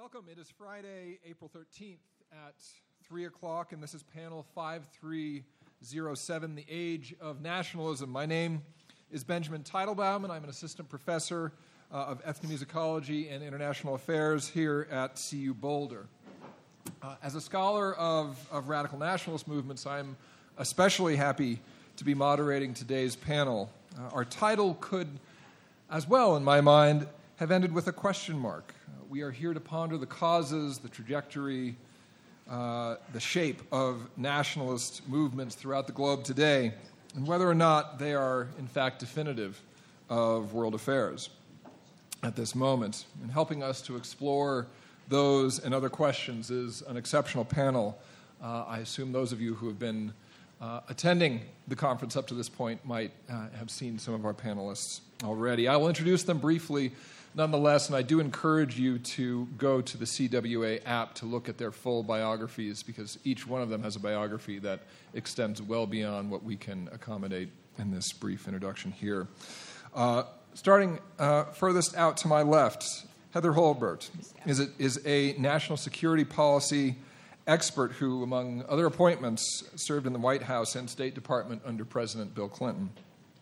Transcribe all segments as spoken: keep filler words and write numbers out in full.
Welcome. It is Friday, April thirteenth at three o'clock, and this is panel five three zero seven, The Age of Nationalism. My name is Benjamin Teitelbaum, and I'm an assistant professor uh, of ethnomusicology and international affairs here at C U Boulder. Uh, as a scholar of, of radical nationalist movements, I'm especially happy to be moderating today's panel. Uh, our title could, as well, in my mind, have ended with a question mark. Uh, we are here to ponder the causes, the trajectory, uh, the shape of nationalist movements throughout the globe today, and whether or not they are, in fact, definitive of world affairs at this moment. And helping us to explore those and other questions is an exceptional panel. Uh, I assume those of you who have been uh, attending the conference up to this point might uh, have seen some of our panelists already. I will introduce them briefly nonetheless, and I do encourage you to go to the C W A app to look at their full biographies, because each one of them has a biography that extends well beyond what we can accommodate in this brief introduction here. Uh, starting uh, furthest out to my left, Heather Holbert is a, is a national security policy expert who, among other appointments, served in the White House and State Department under President Bill Clinton.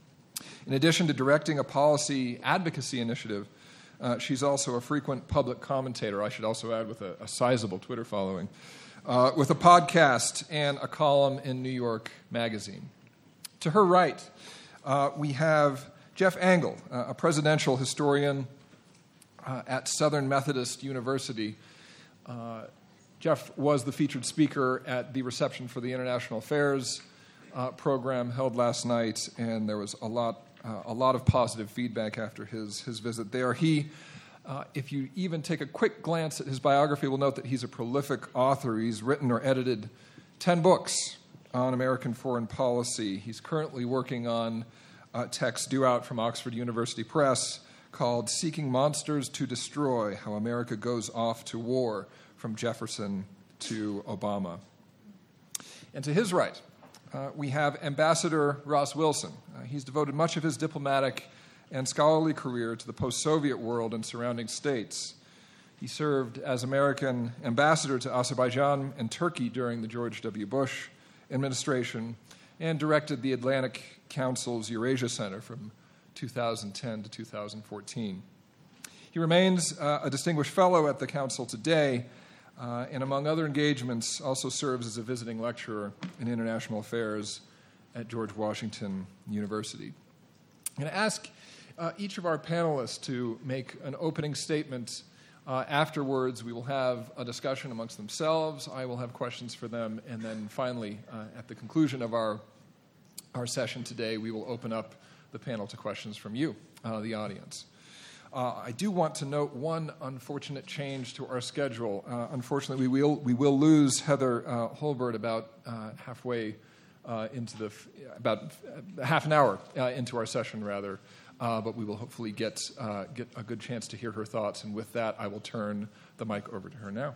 In addition to directing a policy advocacy initiative, Uh, she's also a frequent public commentator, I should also add, with a, a sizable Twitter following, uh, with a podcast and a column in New York Magazine. To her right, uh, we have Jeff Engel, uh, a presidential historian uh, at Southern Methodist University. Uh, Jeff was the featured speaker at the reception for the International Affairs uh, program held last night, and there was a lot Uh, a lot of positive feedback after his, his visit there. He, uh, if you even take a quick glance at his biography, will note that he's a prolific author. He's written or edited ten books on American foreign policy. He's currently working on a text due out from Oxford University Press called Seeking Monsters to Destroy: How America Goes Off to War from Jefferson to Obama. And to his right, Uh, we have Ambassador Ross Wilson. Uh, he's devoted much of his diplomatic and scholarly career to the post-Soviet world and surrounding states. He served as American ambassador to Azerbaijan and Turkey during the George W. Bush administration and directed the Atlantic Council's Eurasia Center from two thousand ten to two thousand fourteen. He remains uh, a distinguished fellow at the Council today, Uh, and among other engagements, also serves as a visiting lecturer in international affairs at George Washington University. I'm going to ask uh, each of our panelists to make an opening statement. Uh, afterwards, we will have a discussion amongst themselves. I will have questions for them. And then finally, uh, at the conclusion of our, our session today, we will open up the panel to questions from you, uh, the audience. Uh, I do want to note one unfortunate change to our schedule. Uh, unfortunately, we will we will lose Heather uh, Holbert about uh, halfway uh, into the f- about half an hour uh, into our session, rather. Uh, but we will hopefully get uh, get a good chance to hear her thoughts. And with that, I will turn the mic over to her now.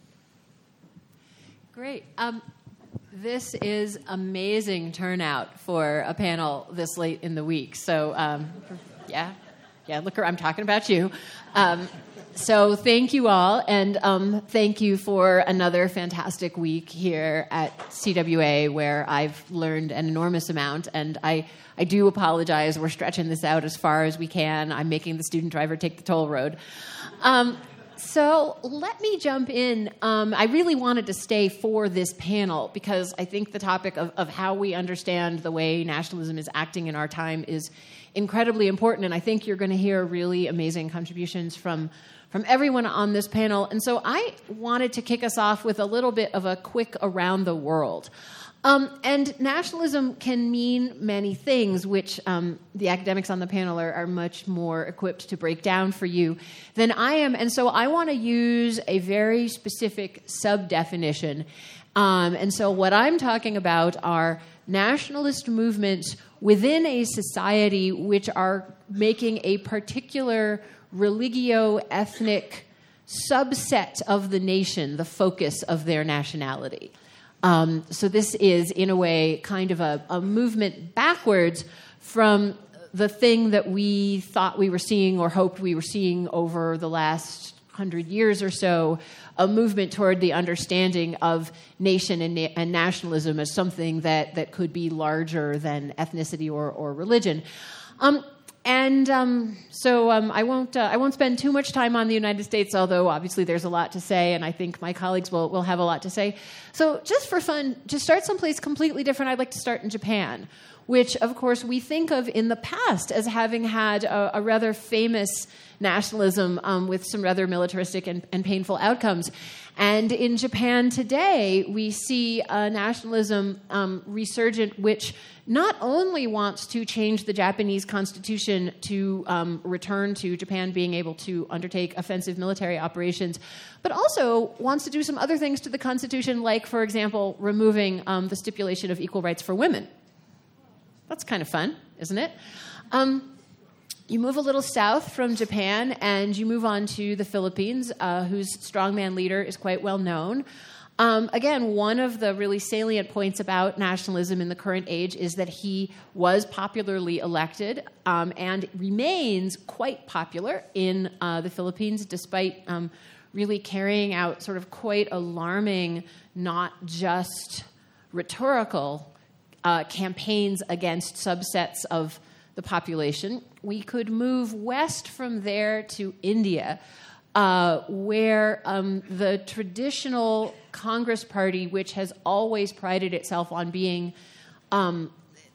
Great. Um, this is amazing turnout for a panel this late in the week. So, um, yeah. Yeah, look, I'm talking about you. Um, so thank you all, and um, thank you for another fantastic week here at C W A, where I've learned an enormous amount, and I, I do apologize. We're stretching this out as far as we can. I'm making the student driver take the toll road. Um, so let me jump in. Um, I really wanted to stay for this panel because I think the topic of, of how we understand the way nationalism is acting in our time is incredibly important, and I think you're going to hear really amazing contributions from, from everyone on this panel. And so I wanted to kick us off with a little bit of a quick around the world. Um, and nationalism can mean many things, which um, the academics on the panel are, are much more equipped to break down for you than I am. And so I want to use a very specific sub-definition. Um, and so what I'm talking about are nationalist movements within a society which are making a particular religio-ethnic subset of the nation the focus of their nationality. Um, so this is, in a way, kind of a, a movement backwards from the thing that we thought we were seeing or hoped we were seeing over the last hundred years or so, a movement toward the understanding of nation and, na- and nationalism as something that, that could be larger than ethnicity or, or religion. Um, and um, so um, I won't uh, I won't spend too much time on the United States, although obviously there's a lot to say, and I think my colleagues will, will have a lot to say. So just for fun, to start someplace completely different, I'd like to start in Japan, which, of course, we think of in the past as having had a, a rather famous nationalism um, with some rather militaristic and, and painful outcomes. And in Japan today, we see a nationalism um, resurgent, which not only wants to change the Japanese constitution to um, return to Japan being able to undertake offensive military operations, but also wants to do some other things to the constitution, like, for example, removing um, the stipulation of equal rights for women. That's kind of fun, isn't it? Um, you move a little south from Japan, and you move on to the Philippines, uh, whose strongman leader is quite well known. Um, again, one of the really salient points about nationalism in the current age is that he was popularly elected um, and remains quite popular in uh, the Philippines, despite um, really carrying out sort of quite alarming, not just rhetorical uh, campaigns against subsets of the population. We could move west from there to India, uh, where um, the traditional Congress Party, which has always prided itself on being um,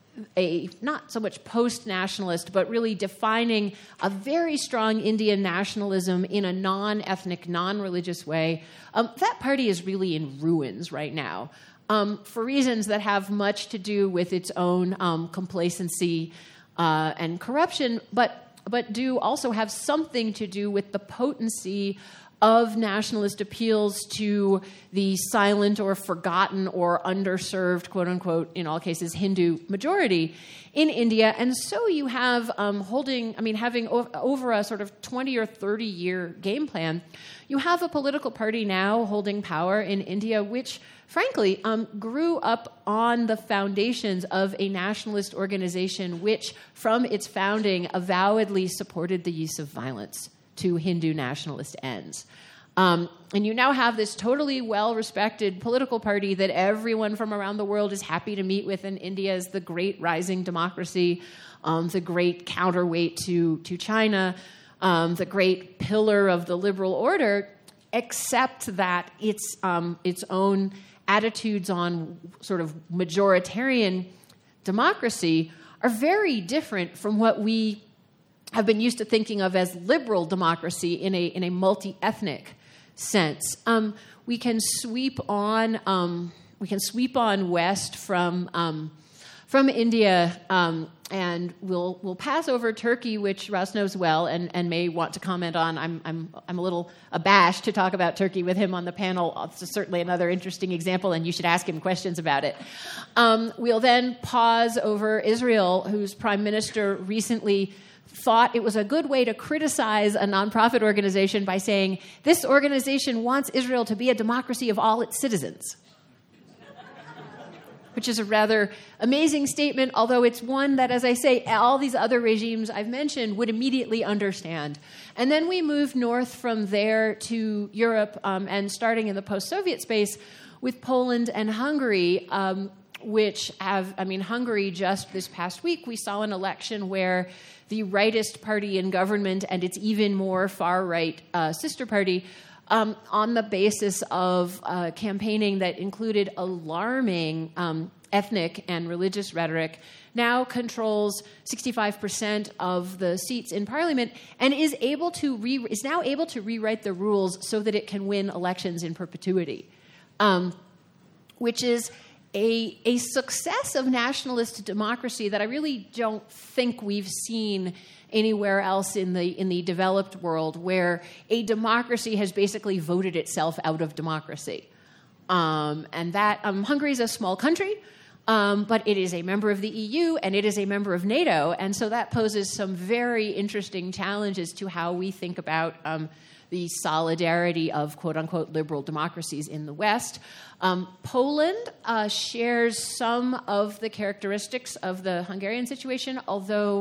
a not so much post-nationalist, but really defining a very strong Indian nationalism in a non-ethnic, non-religious way, um, that party is really in ruins right now, um, for reasons that have much to do with its own um, complacency uh, and corruption, but but do also have something to do with the potency of nationalist appeals to the silent or forgotten or underserved, quote unquote, in all cases, Hindu majority in India. And so you have um, holding, I mean, having o- over a sort of twenty or thirty year game plan, you have a political party now holding power in India, which frankly um, grew up on the foundations of a nationalist organization which, from its founding, avowedly supported the use of violence to Hindu nationalist ends. Um, and you now have this totally well-respected political party that everyone from around the world is happy to meet with in India as the great rising democracy, um, the great counterweight to, to China, um, the great pillar of the liberal order, except that its, um, its own attitudes on sort of majoritarian democracy are very different from what we have been used to thinking of as liberal democracy in a in a multi-ethnic sense. Um, we can sweep on um, we can sweep on west from um, from India, um, and we'll we'll pass over Turkey, which Russ knows well and, and may want to comment on. I'm I'm I'm a little abashed to talk about Turkey with him on the panel. It's certainly another interesting example, and you should ask him questions about it. Um, we'll then pause over Israel, whose prime minister recently thought it was a good way to criticize a nonprofit organization by saying, this organization wants Israel to be a democracy of all its citizens. Which is a rather amazing statement, although it's one that, as I say, all these other regimes I've mentioned would immediately understand. And then we move north from there to Europe, um, and starting in the post-Soviet space with Poland and Hungary, um, which have, I mean, Hungary just this past week, we saw an election where the rightist party in government and its even more far-right uh, sister party, um, on the basis of uh, campaigning that included alarming um, ethnic and religious rhetoric, now controls sixty-five percent of the seats in parliament and is able to re- is now able to rewrite the rules so that it can win elections in perpetuity, um, which is A, a success of nationalist democracy that I really don't think we've seen anywhere else in the in the developed world, where a democracy has basically voted itself out of democracy. Um, and that um, Hungary is a small country, um, but it is a member of the E U and it is a member of NATO, and so that poses some very interesting challenges to how we think about um, the solidarity of quote-unquote liberal democracies in the West. Um, Poland uh, shares some of the characteristics of the Hungarian situation, although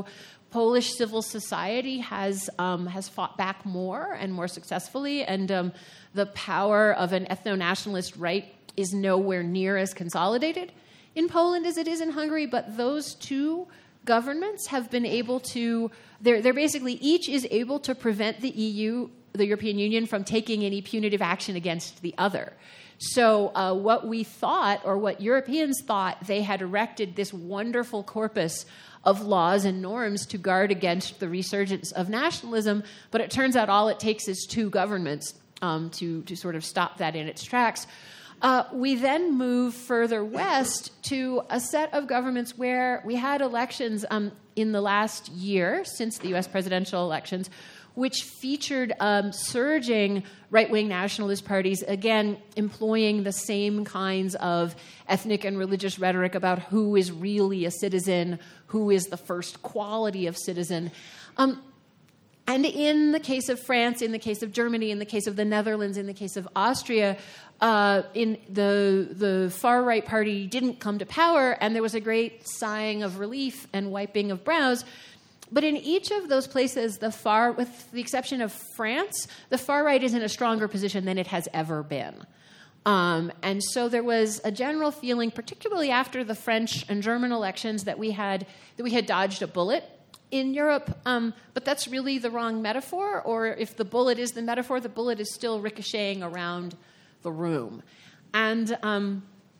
Polish civil society has um, has fought back more and more successfully, and um, the power of an ethno-nationalist right is nowhere near as consolidated in Poland as it is in Hungary. But those two governments have been able to, they're, they're basically, each is able to prevent the E U, the European Union, from taking any punitive action against the other. So uh, what we thought, or what Europeans thought, they had erected this wonderful corpus of laws and norms to guard against the resurgence of nationalism, but it turns out all it takes is two governments um, to, to sort of stop that in its tracks. Uh, we then move further west to a set of governments where we had elections um, in the last year, since the U S presidential elections, which featured um, surging right-wing nationalist parties, again, employing the same kinds of ethnic and religious rhetoric about who is really a citizen, who is the first quality of citizen. Um, and in the case of France, in the case of Germany, in the case of the Netherlands, in the case of Austria, uh, in the, the far-right party didn't come to power, and there was a great sighing of relief and wiping of brows. But in each of those places, the far, with the exception of France, the far right is in a stronger position than it has ever been. Um, and so there was a general feeling, particularly after the French and German elections, that we had that we had dodged a bullet in Europe. Um, but that's really the wrong metaphor. Or if the bullet is the metaphor, the bullet is still ricocheting around the room. And um,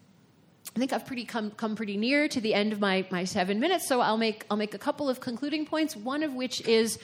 I think I've pretty come, come pretty near to the end of my, my seven minutes, so I'll make I'll make a couple of concluding points. One of which is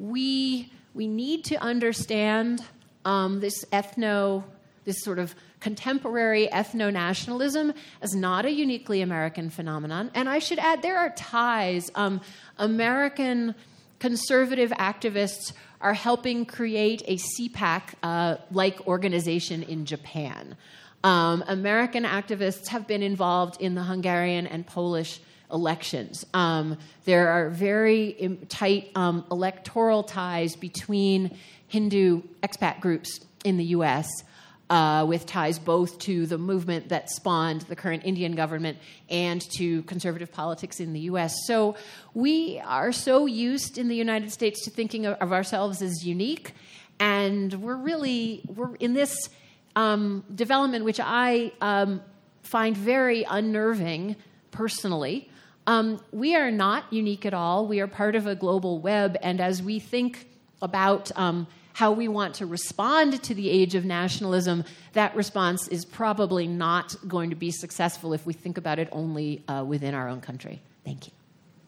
we we need to understand um, this ethno this sort of contemporary ethno-nationalism as not a uniquely American phenomenon. And I should add, there are ties. Um, American conservative activists are helping create a C PAC-like uh, organization in Japan. Um, American activists have been involved in the Hungarian and Polish elections. Um, there are very im- tight um, electoral ties between Hindu expat groups in the U S, uh, with ties both to the movement that spawned the current Indian government and to conservative politics in the U S. So we are so used in the United States to thinking of, of ourselves as unique, and we're really, we're in this Um, development, which I um, find very unnerving personally. Um, we are not unique at all. We are part of a global web, and as we think about um, how we want to respond to the age of nationalism, that response is probably not going to be successful if we think about it only uh, within our own country. Thank you.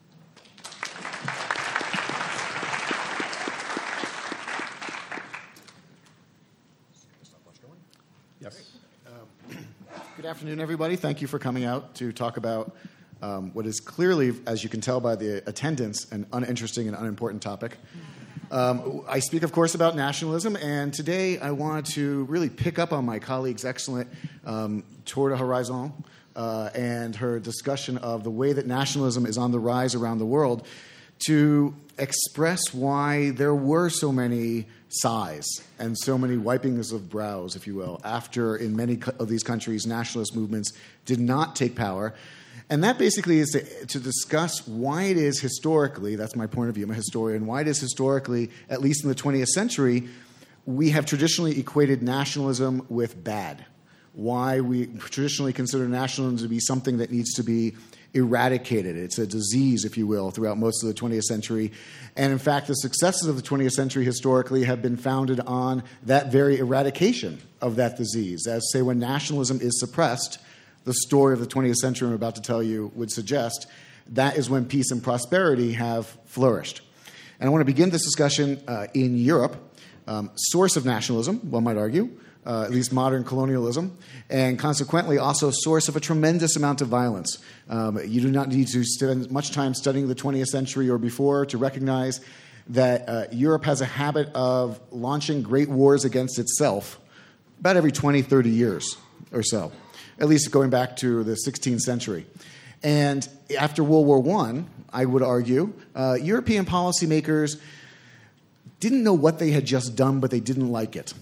Yes. Um, good afternoon, everybody. Thank you for coming out to talk about um, what is clearly, as you can tell by the attendance, an uninteresting and unimportant topic. Um, I speak, of course, about nationalism, and today I want to really pick up on my colleague's excellent um, tour de horizon uh, and her discussion of the way that nationalism is on the rise around the world to express why there were so many sighs and so many wipings of brows, if you will, after in many of these countries nationalist movements did not take power. And that basically is to, to discuss why it is historically, that's my point of view, I'm a historian, why it is historically, at least in the twentieth century, we have traditionally equated nationalism with bad. Why we traditionally consider nationalism to be something that needs to be eradicated. It's a disease, if you will, throughout most of the twentieth century. And in fact, the successes of the twentieth century historically have been founded on that very eradication of that disease. As, say, when nationalism is suppressed, the story of the twentieth century I'm about to tell you would suggest that is when peace and prosperity have flourished. And I want to begin this discussion uh, in Europe, um, source of nationalism, one might argue, Uh, at least modern colonialism, and consequently also source of a tremendous amount of violence. Um, you do not need to spend much time studying the twentieth century or before to recognize that uh, Europe has a habit of launching great wars against itself about every twenty, thirty years or so, at least going back to the sixteenth century. And after World War One, I would argue, uh, European policymakers didn't know what they had just done, but they didn't like it.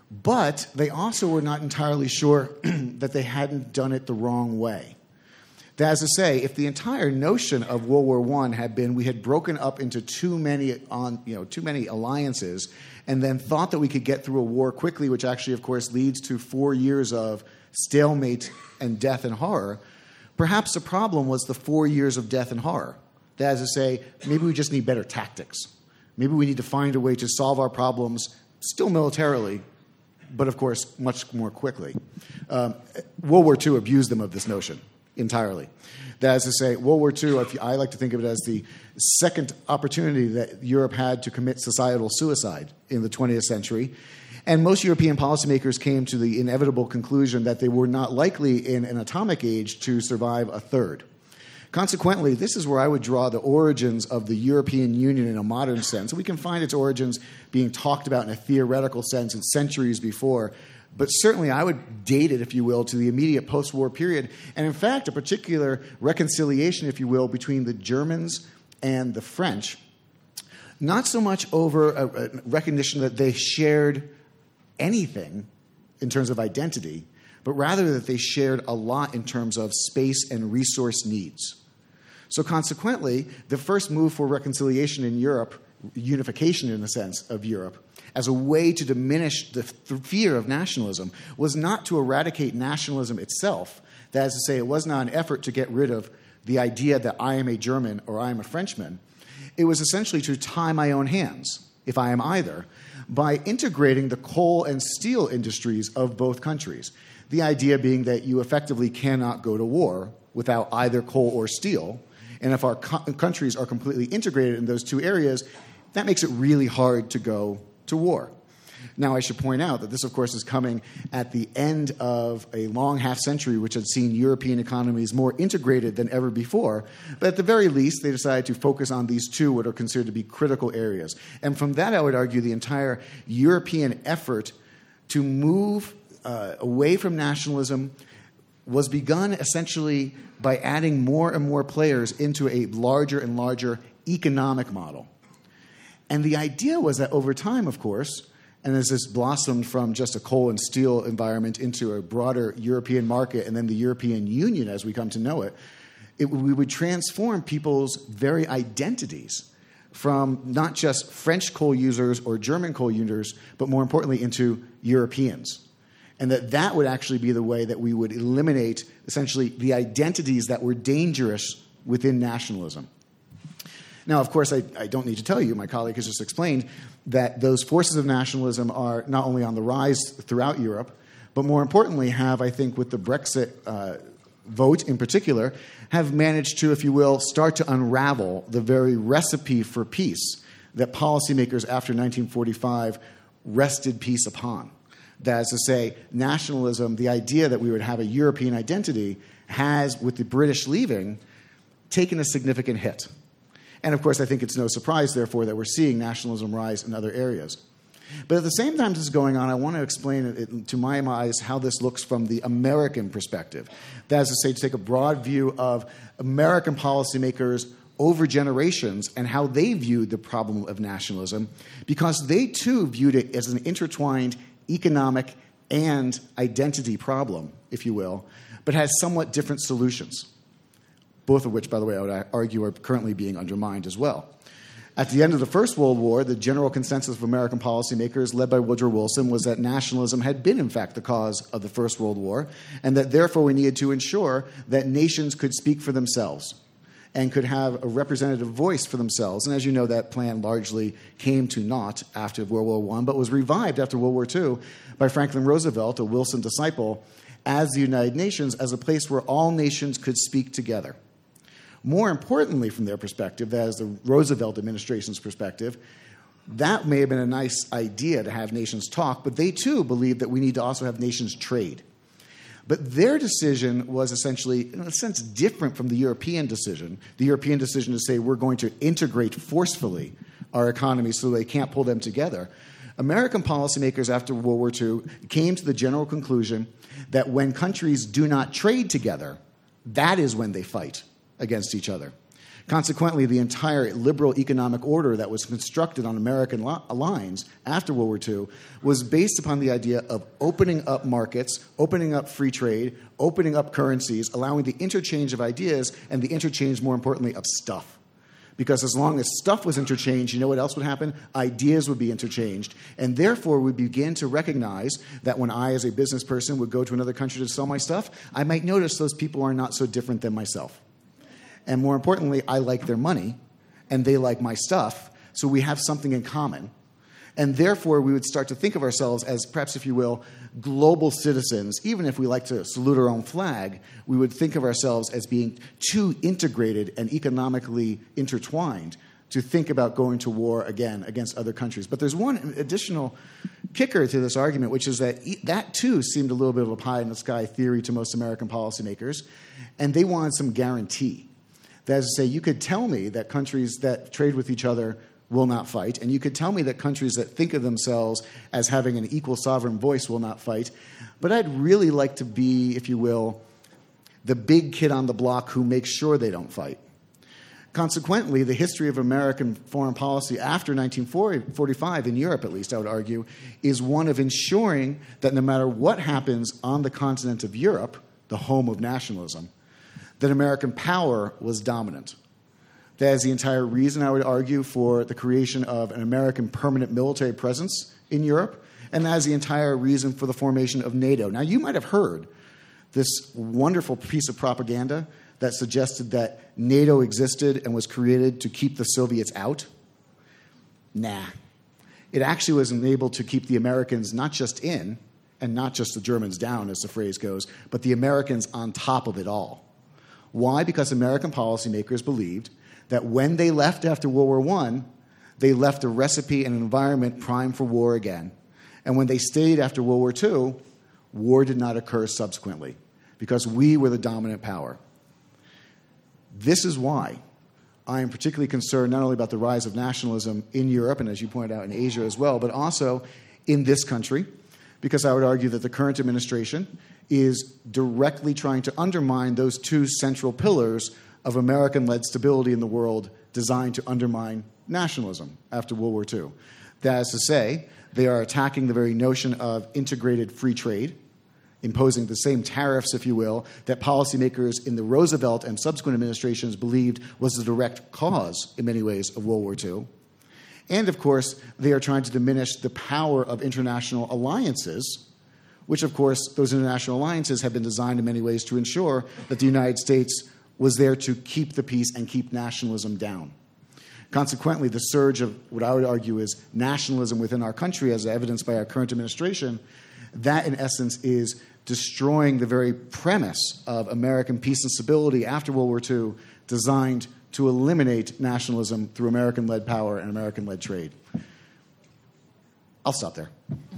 But they also were not entirely sure that they hadn't done it the wrong way. That is to say, if the entire notion of World War One had been we had broken up into too many on you know too many alliances, and then thought that we could get through a war quickly, which actually, of course, leads to four years of stalemate and death and horror, perhaps the problem was the four years of death and horror. That is to say, maybe we just need better tactics. Maybe we need to find a way to solve our problems, still militarily, but of course, much more quickly. Um, World War Two abused them of this notion entirely. That is to say, World War Two, if you, I like to think of it as the second opportunity that Europe had to commit societal suicide in the twentieth century. And most European policymakers came to the inevitable conclusion that they were not likely in an atomic age to survive a third. Consequently, this is where I would draw the origins of the European Union in a modern sense. We can find its origins being talked about in a theoretical sense in centuries before, but certainly I would date it, if you will, to the immediate post-war period, and in fact, a particular reconciliation, if you will, between the Germans and the French, not so much over a, a recognition that they shared anything in terms of identity, but rather that they shared a lot in terms of space and resource needs. So consequently, the first move for reconciliation in Europe, unification in the sense of Europe, as a way to diminish the th- fear of nationalism, was not to eradicate nationalism itself. That is to say, it was not an effort to get rid of the idea that I am a German or I am a Frenchman. It was essentially to tie my own hands, if I am either, by integrating the coal and steel industries of both countries. The idea being that you effectively cannot go to war without either coal or steel. And if our co- countries are completely integrated in those two areas, that makes it really hard to go to war. Now, I should point out that this, of course, is coming at the end of a long half century which had seen European economies more integrated than ever before. But at the very least, they decided to focus on these two what are considered to be critical areas. And from that, I would argue the entire European effort to move uh, away from nationalism was begun essentially by adding more and more players into a larger and larger economic model. And the idea was that over time, of course, and as this blossomed from just a coal and steel environment into a broader European market and then the European Union as we come to know it, it we would transform people's very identities from not just French coal users or German coal users, but more importantly into Europeans. And that that would actually be the way that we would eliminate essentially the identities that were dangerous within nationalism. Now, of course, I, I don't need to tell you, my colleague has just explained, that those forces of nationalism are not only on the rise throughout Europe, but more importantly have, I think, with the Brexit uh, vote in particular, have managed to, if you will, start to unravel the very recipe for peace that policymakers after nineteen forty-five rested peace upon. That is to say, nationalism, the idea that we would have a European identity, has, with the British leaving, taken a significant hit. And, of course, I think it's no surprise, therefore, that we're seeing nationalism rise in other areas. But at the same time this is going on, I want to explain, it, to my eyes, how this looks from the American perspective. That is to say, to take a broad view of American policymakers over generations and how they viewed the problem of nationalism, because they, too, viewed it as an intertwined economic and identity problem, if you will, but has somewhat different solutions. Both of which, by the way, I would argue are currently being undermined as well. At the end of the First World War, the general consensus of American policymakers, led by Woodrow Wilson, was that nationalism had been, in fact, the cause of the First World War, and that therefore we needed to ensure that nations could speak for themselves and could have a representative voice for themselves. And as you know, that plan largely came to naught after World War One, but was revived after World War Two by Franklin Roosevelt, a Wilson disciple, as the United Nations, as a place where all nations could speak together. More importantly, from their perspective, that is the Roosevelt administration's perspective, that may have been a nice idea to have nations talk, but they too believed that we need to also have nations trade. But their decision was essentially, in a sense, different from the European decision. The European decision to say we're going to integrate forcefully our economies so they can't pull them together. American policymakers after World War Two came to the general conclusion that when countries do not trade together, that is when they fight against each other. Consequently, the entire liberal economic order that was constructed on American lo- lines after World War Two was based upon the idea of opening up markets, opening up free trade, opening up currencies, allowing the interchange of ideas and the interchange, more importantly, of stuff. Because as long as stuff was interchanged, you know what else would happen? Ideas would be interchanged. And therefore, we begin to recognize that when I, as a business person, would go to another country to sell my stuff, I might notice those people are not so different than myself. And more importantly, I like their money, and they like my stuff, so we have something in common. And therefore, we would start to think of ourselves as, perhaps, if you will, global citizens. Even if we like to salute our own flag, we would think of ourselves as being too integrated and economically intertwined to think about going to war again against other countries. But there's one additional kicker to this argument, which is that that, too, seemed a little bit of a pie-in-the-sky theory to most American policymakers, and they wanted some guarantee. That is to say, you could tell me that countries that trade with each other will not fight, and you could tell me that countries that think of themselves as having an equal sovereign voice will not fight, but I'd really like to be, if you will, the big kid on the block who makes sure they don't fight. Consequently, the history of American foreign policy after nineteen forty-five, in Europe at least, I would argue, is one of ensuring that no matter what happens on the continent of Europe, the home of nationalism, that American power was dominant. That is the entire reason, I would argue, for the creation of an American permanent military presence in Europe, and that is the entire reason for the formation of NATO. Now, you might have heard this wonderful piece of propaganda that suggested that NATO existed and was created to keep the Soviets out. Nah. It actually was enabled to keep the Americans not just in, and not just the Germans down, as the phrase goes, but the Americans on top of it all. Why? Because American policymakers believed that when they left after World War One, they left a recipe and an environment primed for war again. And when they stayed after World War Two, war did not occur subsequently, because we were the dominant power. This is why I am particularly concerned not only about the rise of nationalism in Europe, and as you pointed out, in Asia as well, but also in this country, because I would argue that the current administration is directly trying to undermine those two central pillars of American-led stability in the world designed to undermine nationalism after World War Two. That is to say, they are attacking the very notion of integrated free trade, imposing the same tariffs, if you will, that policymakers in the Roosevelt and subsequent administrations believed was the direct cause, in many ways, of World War Two. And, of course, they are trying to diminish the power of international alliances, which, of course, those international alliances have been designed in many ways to ensure that the United States was there to keep the peace and keep nationalism down. Consequently, the surge of what I would argue is nationalism within our country, as evidenced by our current administration, that in essence is destroying the very premise of American peace and stability after World War Two, designed to eliminate nationalism through American-led power and American-led trade. I'll stop there.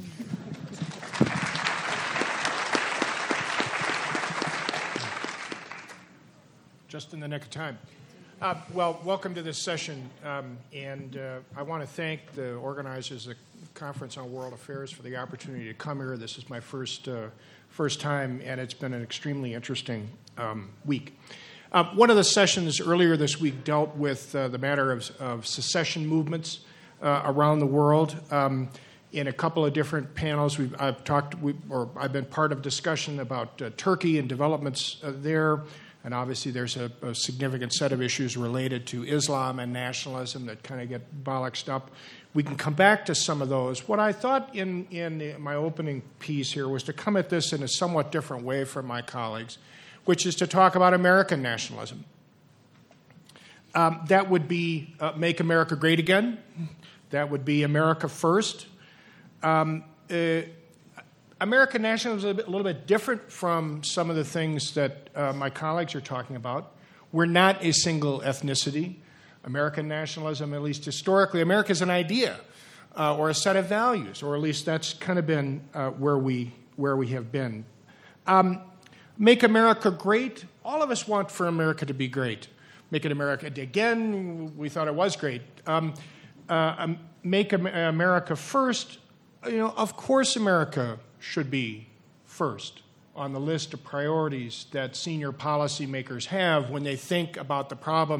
Just in the nick of time. Uh, well, welcome to this session, um, and uh, I want to thank the organizers of the Conference on World Affairs for the opportunity to come here. This is my first uh, first time, and it's been an extremely interesting um, week. Uh, one of the sessions earlier this week dealt with uh, the matter of, of secession movements uh, around the world. Um, in a couple of different panels, we've, I've talked, we, or I've been part of discussion about uh, Turkey and developments uh, there. And obviously there's a, a significant set of issues related to Islam and nationalism that kind of get bollocksed up. We can come back to some of those. What I thought in, in my opening piece here was to come at this in a somewhat different way from my colleagues, which is to talk about American nationalism. Um, that would be uh, Make America Great Again. That would be America First. Um, uh, American nationalism is a, bit, a little bit different from some of the things that uh, my colleagues are talking about. We're not a single ethnicity. American nationalism, at least historically, America is an idea uh, or a set of values, or at least that's kind of been uh, where we where we have been. Um, make America great. All of us want for America to be great. Make it America again. We thought it was great. Um, uh, um, make America first. You know, of course, America should be first on the list of priorities that senior policymakers have when they think about the problems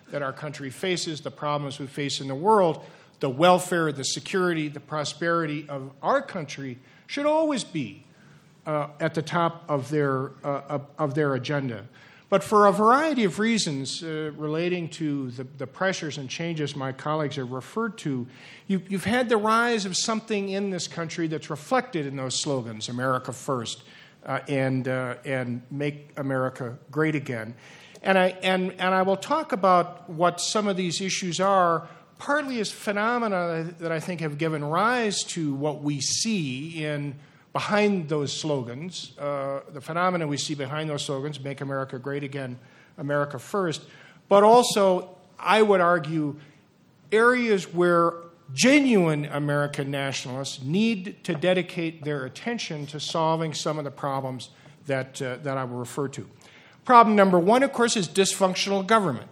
that our country faces, the problems we face in the world, the welfare, the security, the prosperity of our country should always be uh, at the top of their, uh, of, of their agenda. But for a variety of reasons uh, relating to the, the pressures and changes my colleagues have referred to, you, you've had the rise of something in this country that's reflected in those slogans, America First, uh, and, uh, and Make America Great Again. And I, and, and I will talk about what some of these issues are, partly as phenomena that I think have given rise to what we see in behind those slogans, uh, the phenomena we see behind those slogans, Make America Great Again, America First, but also, I would argue, areas where genuine American nationalists need to dedicate their attention to solving some of the problems that, uh, that I will refer to. Problem number one, of course, is dysfunctional government.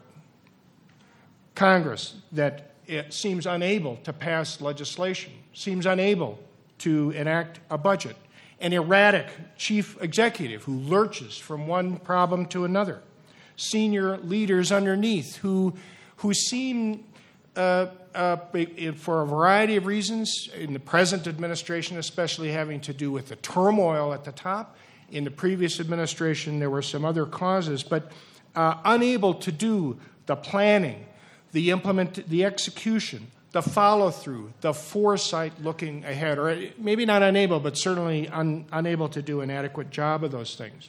Congress that it seems unable to pass legislation, seems unable to enact a budget, an erratic chief executive who lurches from one problem to another, senior leaders underneath who, who seem, uh, uh, for a variety of reasons, in the present administration especially having to do with the turmoil at the top. In the previous administration, there were some other causes, but uh, unable to do the planning, the implement, the execution, the follow-through, the foresight looking ahead, or maybe not unable, but certainly un, unable to do an adequate job of those things.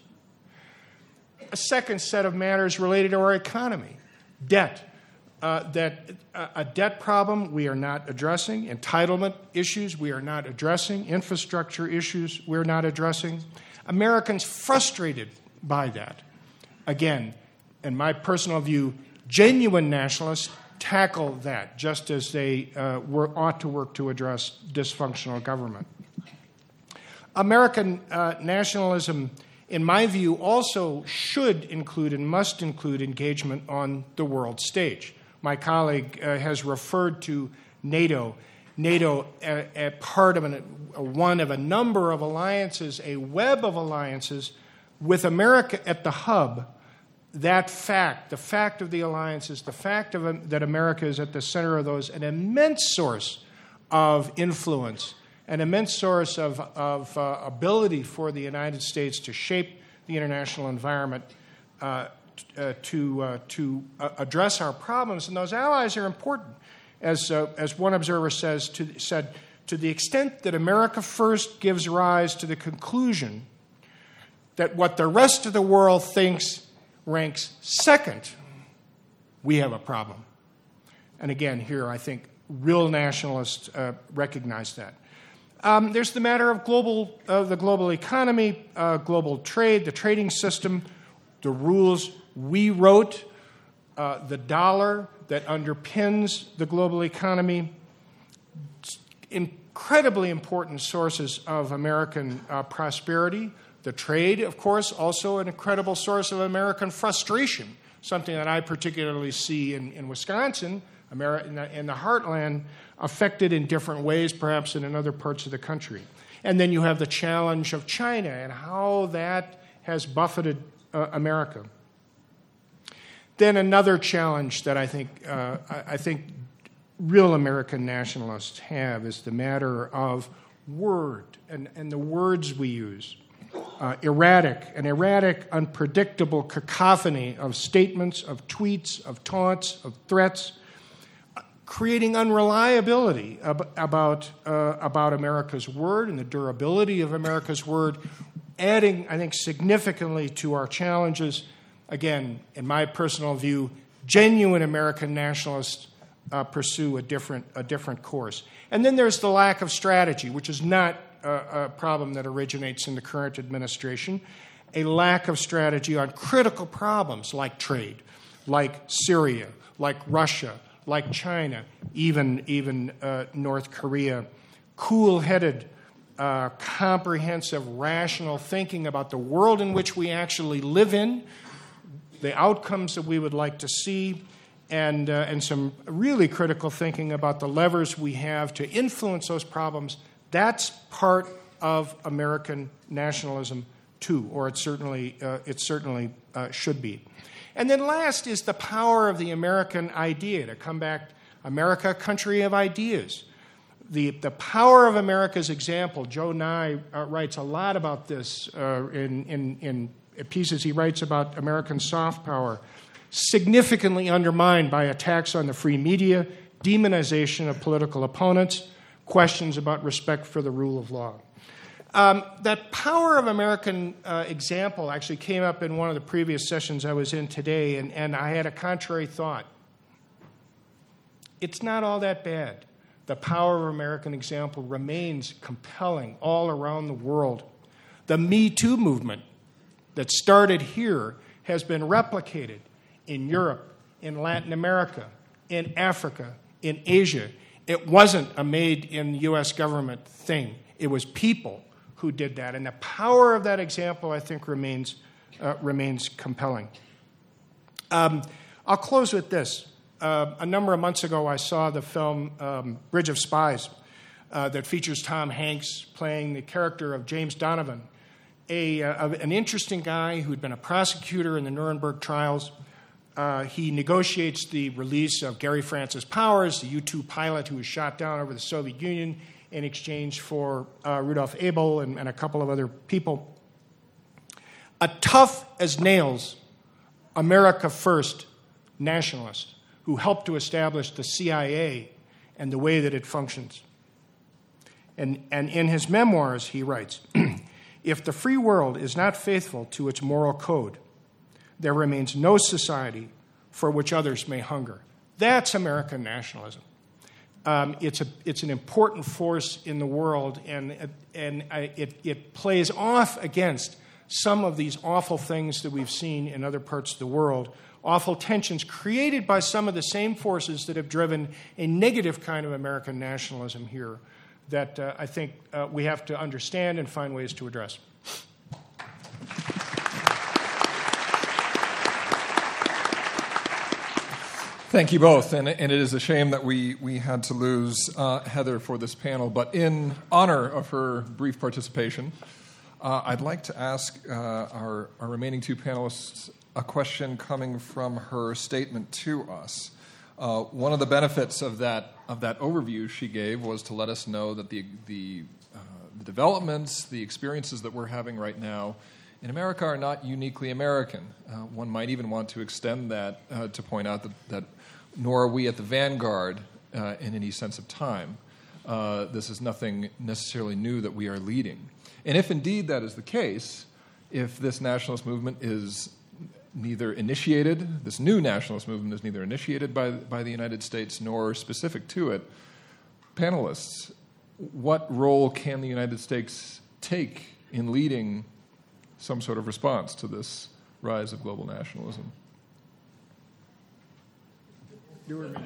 A second set of matters related to our economy, debt. Uh, that uh, a debt problem we are not addressing, entitlement issues we are not addressing, infrastructure issues we're not addressing. Americans frustrated by that. Again, in my personal view, genuine nationalists tackle that just as they uh, were, ought to work to address dysfunctional government. American uh, nationalism, in my view, also should include and must include engagement on the world stage. My colleague uh, has referred to NATO. NATO, a, a part of an, a, one of a number of alliances, a web of alliances, with America at the hub. That fact, the fact of the alliances, the fact of, um, that America is at the center of those, an immense source of influence, an immense source of, of uh, ability for the United States to shape the international environment, uh, uh, to, uh, to uh, address our problems. And those allies are important. As, uh, as one observer says, to, said, to the extent that America First gives rise to the conclusion that what the rest of the world thinks ranks second, we have a problem. And again, here I think real nationalists uh, recognize that. Um, there's the matter of global, uh, the global economy, uh, global trade, the trading system, the rules we wrote, uh, the dollar that underpins the global economy, incredibly important sources of American uh, prosperity. The trade, of course, also an incredible source of American frustration, something that I particularly see in, in Wisconsin, America, in, the, in the heartland, affected in different ways, perhaps than in other parts of the country. And then you have the challenge of China and how that has buffeted uh, America. Then another challenge that I think uh, I, I think real American nationalists have is the matter of word and, and the words we use. Uh, erratic, an erratic, unpredictable cacophony of statements, of tweets, of taunts, of threats, uh, creating unreliability ab- about, uh, about America's word and the durability of America's word, adding, I think, significantly to our challenges. Again, in my personal view, genuine American nationalists uh, pursue a different, a different course. And then there's the lack of strategy, which is not a problem that originates in the current administration, a lack of strategy on critical problems like trade, like Syria, like Russia, like China, even, even uh, North Korea. Cool-headed, uh, comprehensive, rational thinking about the world in which we actually live in, the outcomes that we would like to see, and, uh, and some really critical thinking about the levers we have to influence those problems. That's part of American nationalism, too, or it certainly, uh, it certainly uh, should be. And then last is the power of the American idea, to come back, America, country of ideas. The, the power of America's example. Joe Nye uh, writes a lot about this uh, in, in, in pieces he writes about American soft power, significantly undermined by attacks on the free media, demonization of political opponents, questions about respect for the rule of law. Um, that power of American uh, example actually came up in one of the previous sessions I was in today, and, and I had a contrary thought. It's not all that bad. The power of American example remains compelling all around the world. The Me Too movement that started here has been replicated in Europe, in Latin America, in Africa, in Asia. It wasn't a made-in-U S government thing. It was people who did that. And the power of that example, I think, remains, uh, remains compelling. Um, I'll close with this. Uh, a number of months ago, I saw the film um, Bridge of Spies uh, that features Tom Hanks playing the character of James Donovan, a, uh, an interesting guy who'd been a prosecutor in the Nuremberg trials. Uh, he negotiates the release of Gary Francis Powers, the U two pilot who was shot down over the Soviet Union, in exchange for uh, Rudolf Abel and, and a couple of other people. A tough as nails, America First nationalist who helped to establish the C I A and the way that it functions. And, and in his memoirs, he writes, if the free world is not faithful to its moral code, there remains no society for which others may hunger. That's American nationalism. Um, it's, a, it's an important force in the world, and, and I, it, it plays off against some of these awful things that we've seen in other parts of the world, awful tensions created by some of the same forces that have driven a negative kind of American nationalism here that uh, I think uh, we have to understand and find ways to address. Thank you both, and, and it is a shame that we, we had to lose uh, Heather for this panel, but in honor of her brief participation, uh, I'd like to ask uh, our, our remaining two panelists a question coming from her statement to us. Uh, one of the benefits of that of that overview she gave was to let us know that the the, uh, the developments, the experiences that we're having right now in America are not uniquely American. Uh, one might even want to extend that uh, to point out that, that nor are we at the vanguard uh, in any sense of time. Uh, this is nothing necessarily new that we are leading. And if indeed that is the case, if this nationalist movement is neither initiated, this new nationalist movement is neither initiated by, by the United States nor specific to it, panelists, what role can the United States take in leading some sort of response to this rise of global nationalism? You or me?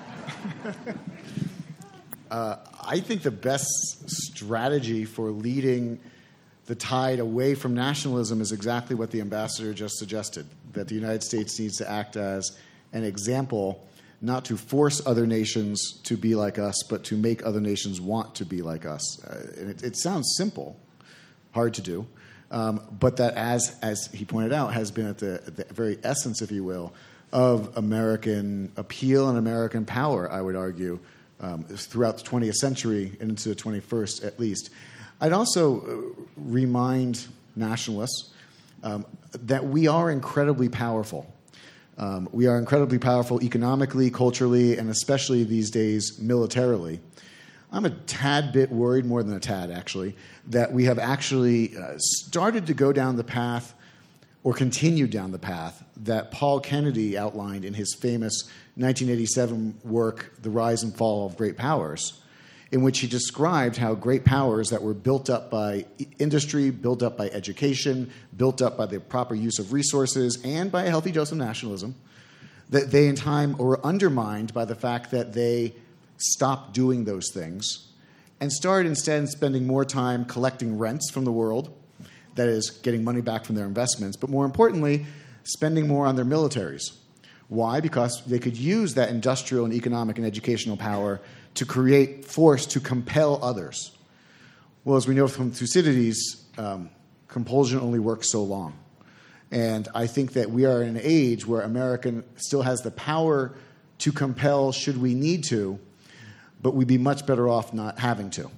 uh, I think the best strategy for leading the tide away from nationalism is exactly what the ambassador just suggested, that the United States needs to act as an example, not to force other nations to be like us, but to make other nations want to be like us. Uh, and it, it sounds simple, hard to do, um, but that, as as he pointed out, has been at the, the very essence, if you will, of American appeal and American power, I would argue, um, throughout the twentieth century and into the twenty-first at least. I'd also remind nationalists um, that we are incredibly powerful. Um, we are incredibly powerful economically, culturally, and especially these days militarily. I'm a tad bit worried, more than a tad actually, that we have actually uh, started to go down the path or continue down the path that Paul Kennedy outlined in his famous nineteen eighty-seven work, The Rise and Fall of Great Powers, in which he described how great powers that were built up by industry, built up by education, built up by the proper use of resources, and by a healthy dose of nationalism, that they in time were undermined by the fact that they stopped doing those things and started instead spending more time collecting rents from the world, that is, getting money back from their investments, but more importantly, spending more on their militaries. Why? Because they could use that industrial and economic and educational power to create force to compel others. Well, as we know from Thucydides, um, compulsion only works so long. And I think that we are in an age where America still has the power to compel should we need to, but we'd be much better off not having to.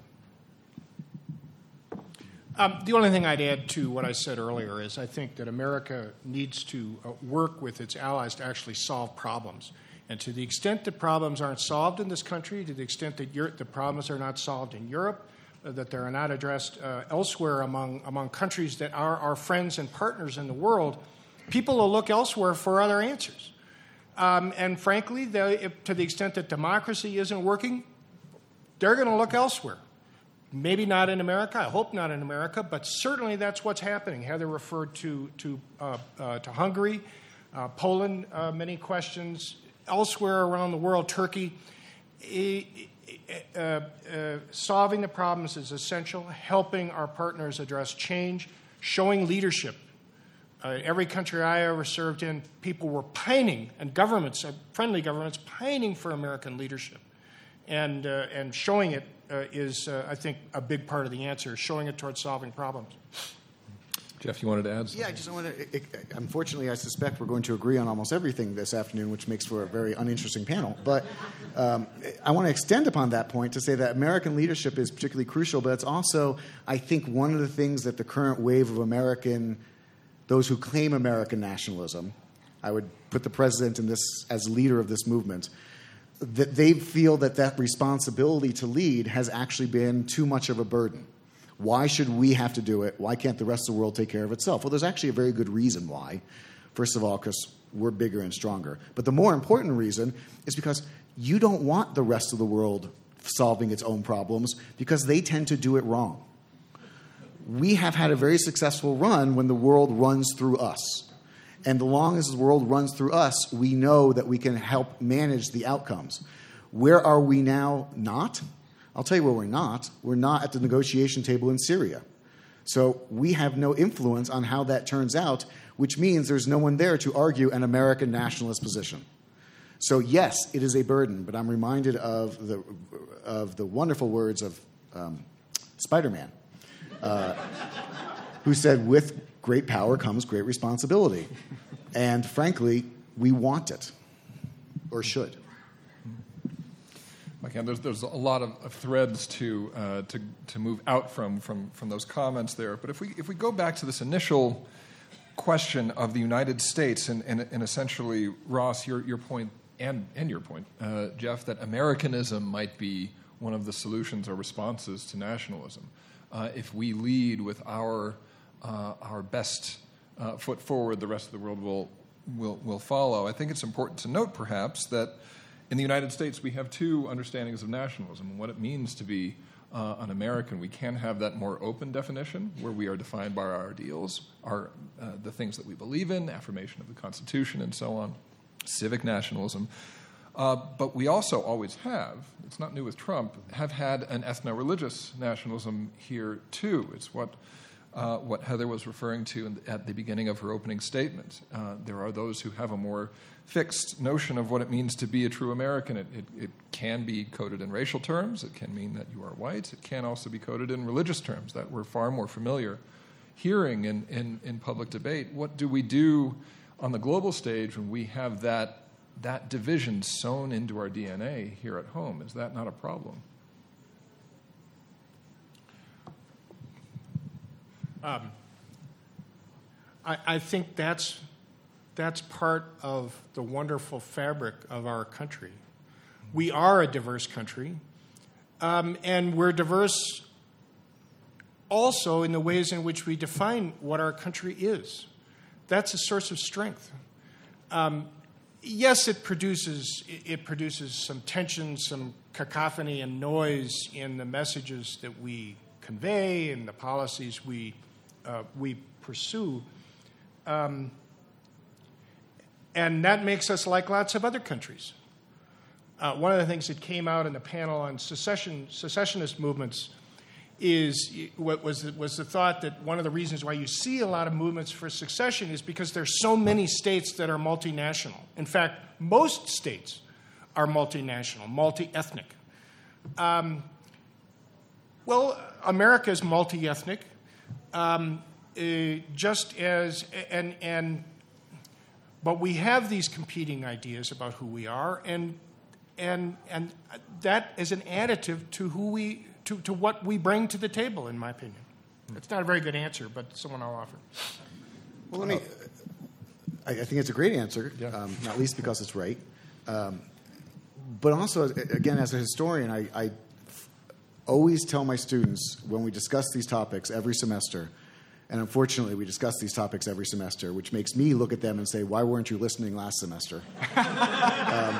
Um, the only thing I'd add to what I said earlier is I think that America needs to uh, work with its allies to actually solve problems. And to the extent that problems aren't solved in this country, to the extent that Europe, the problems are not solved in Europe, uh, that they're not addressed uh, elsewhere among, among countries that are our friends and partners in the world, people will look elsewhere for other answers. Um, and frankly, they, if, to the extent that democracy isn't working, they're going to look elsewhere. Maybe not in America. I hope not in America, but certainly that's what's happening. Heather referred to to uh, uh, to Hungary, uh, Poland. Uh, many questions elsewhere around the world. Turkey. Uh, uh, solving the problems is essential. Helping our partners address change, showing leadership. Uh, every country I ever served in, people were pining, and governments, uh, friendly governments, pining for American leadership, and uh, and showing it. Uh, is, uh, I think, a big part of the answer, showing it towards solving problems. Jeff, you wanted to add something? Yeah, I just wanted to, it, unfortunately, I suspect we're going to agree on almost everything this afternoon, which makes for a very uninteresting panel. But um, I want to extend upon that point to say that American leadership is particularly crucial, but it's also, I think, one of the things that the current wave of American, those who claim American nationalism, I would put the president in this as leader of this movement, that they feel that that responsibility to lead has actually been too much of a burden. Why should we have to do it? Why can't the rest of the world take care of itself? Well, there's actually a very good reason why. First of all, because we're bigger and stronger. But the more important reason is because you don't want the rest of the world solving its own problems because they tend to do it wrong. We have had a very successful run when the world runs through us. And as long as the world runs through us, we know that we can help manage the outcomes. Where are we now not? I'll tell you where we're not. We're not at the negotiation table in Syria. So we have no influence on how that turns out, which means there's no one there to argue an American nationalist position. So yes, it is a burden, but I'm reminded of the, of the wonderful words of um, Spider-Man, uh, who said, with great power comes great responsibility. And frankly, we want it, or should. Again, there's, there's a lot of, of threads to, uh, to to move out from, from from those comments there. But if we if we go back to this initial question of the United States, and, and, and essentially, Ross, your your point and and your point, uh, Jeff, that Americanism might be one of the solutions or responses to nationalism. Uh, if we lead with our uh, our best uh, foot forward, the rest of the world will will will follow. I think it's important to note, perhaps, that in the United States, we have two understandings of nationalism and what it means to be uh, an American. We can have that more open definition, where we are defined by our ideals, our uh, the things that we believe in, affirmation of the Constitution, and so on, civic nationalism. Uh, but we also always have, it's not new with Trump, have had an ethno-religious nationalism here too. It's what uh, what Heather was referring to in, at the beginning of her opening statement. Uh, there are those who have a more fixed notion of what it means to be a true American. It, it, it can be coded in racial terms. It can mean that you are white. It can also be coded in religious terms that we're far more familiar hearing in, in, in public debate. What do we do on the global stage when we have that, that division sewn into our D N A here at home? Is that not a problem? Um, I, I think that's that's part of the wonderful fabric of our country. We are a diverse country, um, and we're diverse also in the ways in which we define what our country is. That's a source of strength. Um, yes, it produces it produces some tension, some cacophony and noise in the messages that we convey and the policies we uh, we pursue. Um, And that makes us like lots of other countries. Uh, one of the things that came out in the panel on secession, secessionist movements is what was the, was the thought that one of the reasons why you see a lot of movements for secession is because there's so many states that are multinational. In fact, most states are multinational, multi-ethnic. Um, well, America is multi-ethnic. Um, uh, just as and and but we have these competing ideas about who we are, and and and that is an additive to who we to, to what we bring to the table, in my opinion. It's not a very good answer, but it's someone I'll offer. Well, let me. I, I think it's a great answer, Yeah. um, not least because it's right. Um, but also, again, as a historian, I, I always tell my students when we discuss these topics every semester, and unfortunately we discuss these topics every semester, which makes me look at them and say, why weren't you listening last semester? um,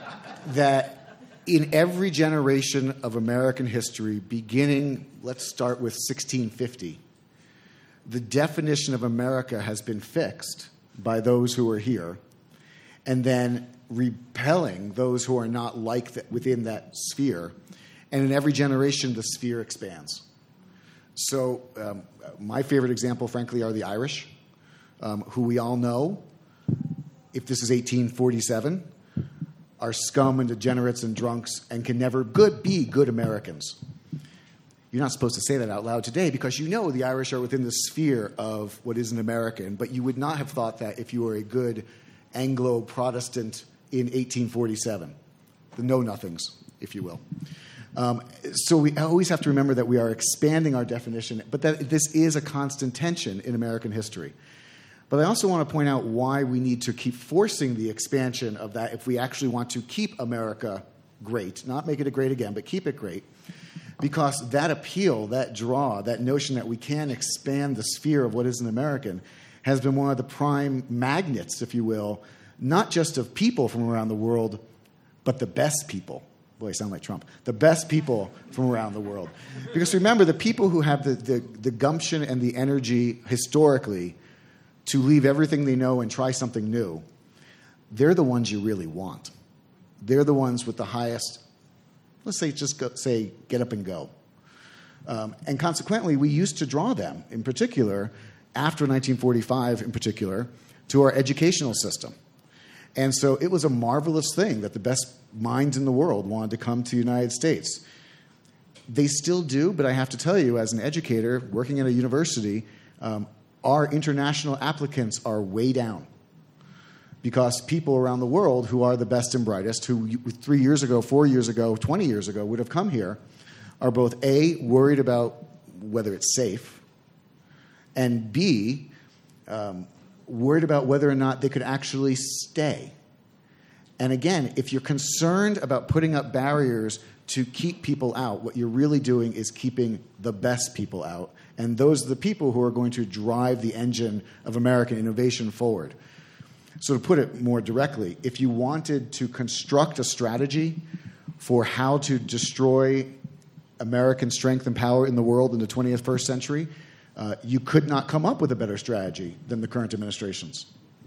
that in every generation of American history, beginning, let's start with sixteen fifty, the definition of America has been fixed by those who are here, and then repelling those who are not like that within that sphere. And in every generation, the sphere expands. So um, my favorite example, frankly, are the Irish, um, who we all know, if this is eighteen forty-seven, are scum and degenerates and drunks and can never good be good Americans. You're not supposed to say that out loud today because you know the Irish are within the sphere of what is an American, but you would not have thought that if you were a good Anglo-Protestant in eighteen forty-seven, the know-nothings, if you will. Um, so we always have to remember that we are expanding our definition, but that this is a constant tension in American history. But I also want to point out why we need to keep forcing the expansion of that if we actually want to keep America great, not make it a great again, but keep it great. Because that appeal, that draw, that notion that we can expand the sphere of what is an American has been one of the prime magnets, if you will, not just of people from around the world, but the best people. Boy, I sound like Trump. The best people from around the world. Because remember, the people who have the, the, the gumption and the energy historically to leave everything they know and try something new, they're the ones you really want. They're the ones with the highest, let's say, just go, say, get up and go. Um, and consequently, we used to draw them, in particular, after nineteen forty-five in particular, to our educational system. And so it was a marvelous thing that the best minds in the world wanted to come to the United States. They still do, but I have to tell you, as an educator working at a university, um, our international applicants are way down. Because people around the world who are the best and brightest, who three years ago, four years ago, twenty years ago would have come here, are both A, worried about whether it's safe, and B, um, worried about whether or not they could actually stay. And again, if you're concerned about putting up barriers to keep people out, what you're really doing is keeping the best people out. And those are the people who are going to drive the engine of American innovation forward. So to put it more directly, if you wanted to construct a strategy for how to destroy American strength and power in the world in the twenty-first century, uh, you could not come up with a better strategy than the current administration's.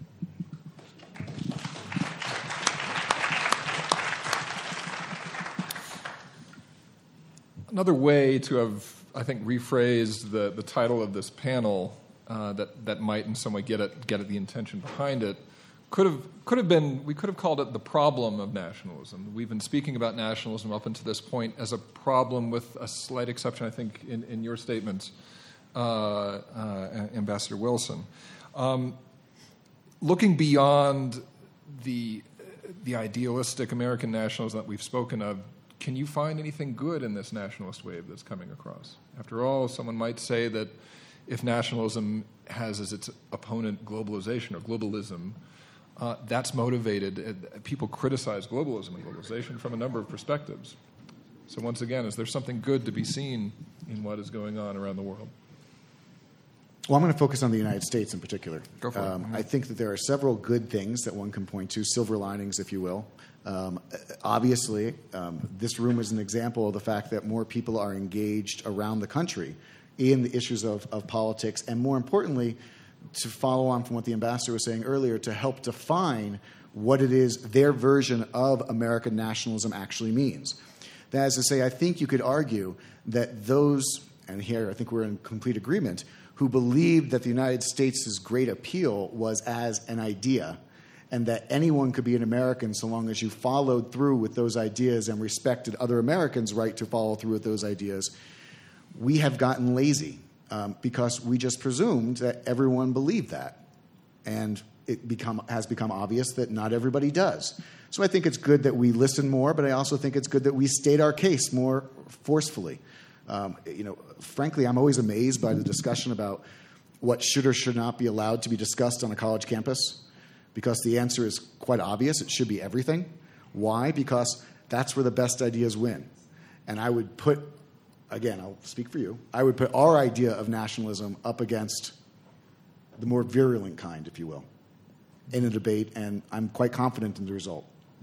Another way to have, I think, rephrased the, the title of this panel uh, that, that might in some way get at, get at the intention behind it could have, could have been, we could have called it the problem of nationalism. We've been speaking about nationalism up until this point as a problem, with a slight exception, I think, in, in your statements, uh, uh, Ambassador Wilson. Um, looking beyond the, the idealistic American nationalism that we've spoken of, can you find anything good in this nationalist wave that's coming across? After all, someone might say that if nationalism has as its opponent globalization or globalism, uh, that's motivated. Uh, people criticize globalism and globalization from a number of perspectives. So once again, is there something good to be seen in what is going on around the world? Well, I'm going to focus on the United States in particular. Go for um, it. Mm-hmm. I think that there are several good things that one can point to, silver linings, if you will. Um, obviously, um, this room is an example of the fact that more people are engaged around the country in the issues of, of politics, and more importantly, to follow on from what the ambassador was saying earlier, to help define what it is their version of American nationalism actually means. That is to say, I think you could argue that those, and here I think we're in complete agreement, who believed that the United States' great appeal was as an idea, and that anyone could be an American so long as you followed through with those ideas and respected other Americans' right to follow through with those ideas. We have gotten lazy um, because we just presumed that everyone believed that. And it become, has become obvious that not everybody does. So I think it's good that we listen more, but I also think it's good that we state our case more forcefully. Um, you know, frankly, I'm always amazed by the discussion about what should or should not be allowed to be discussed on a college campus, because the answer is quite obvious. It should be everything. Why? Because that's where the best ideas win. And I would put, again, I'll speak for you, I would put our idea of nationalism up against the more virulent kind, if you will, in a debate, and I'm quite confident in the result.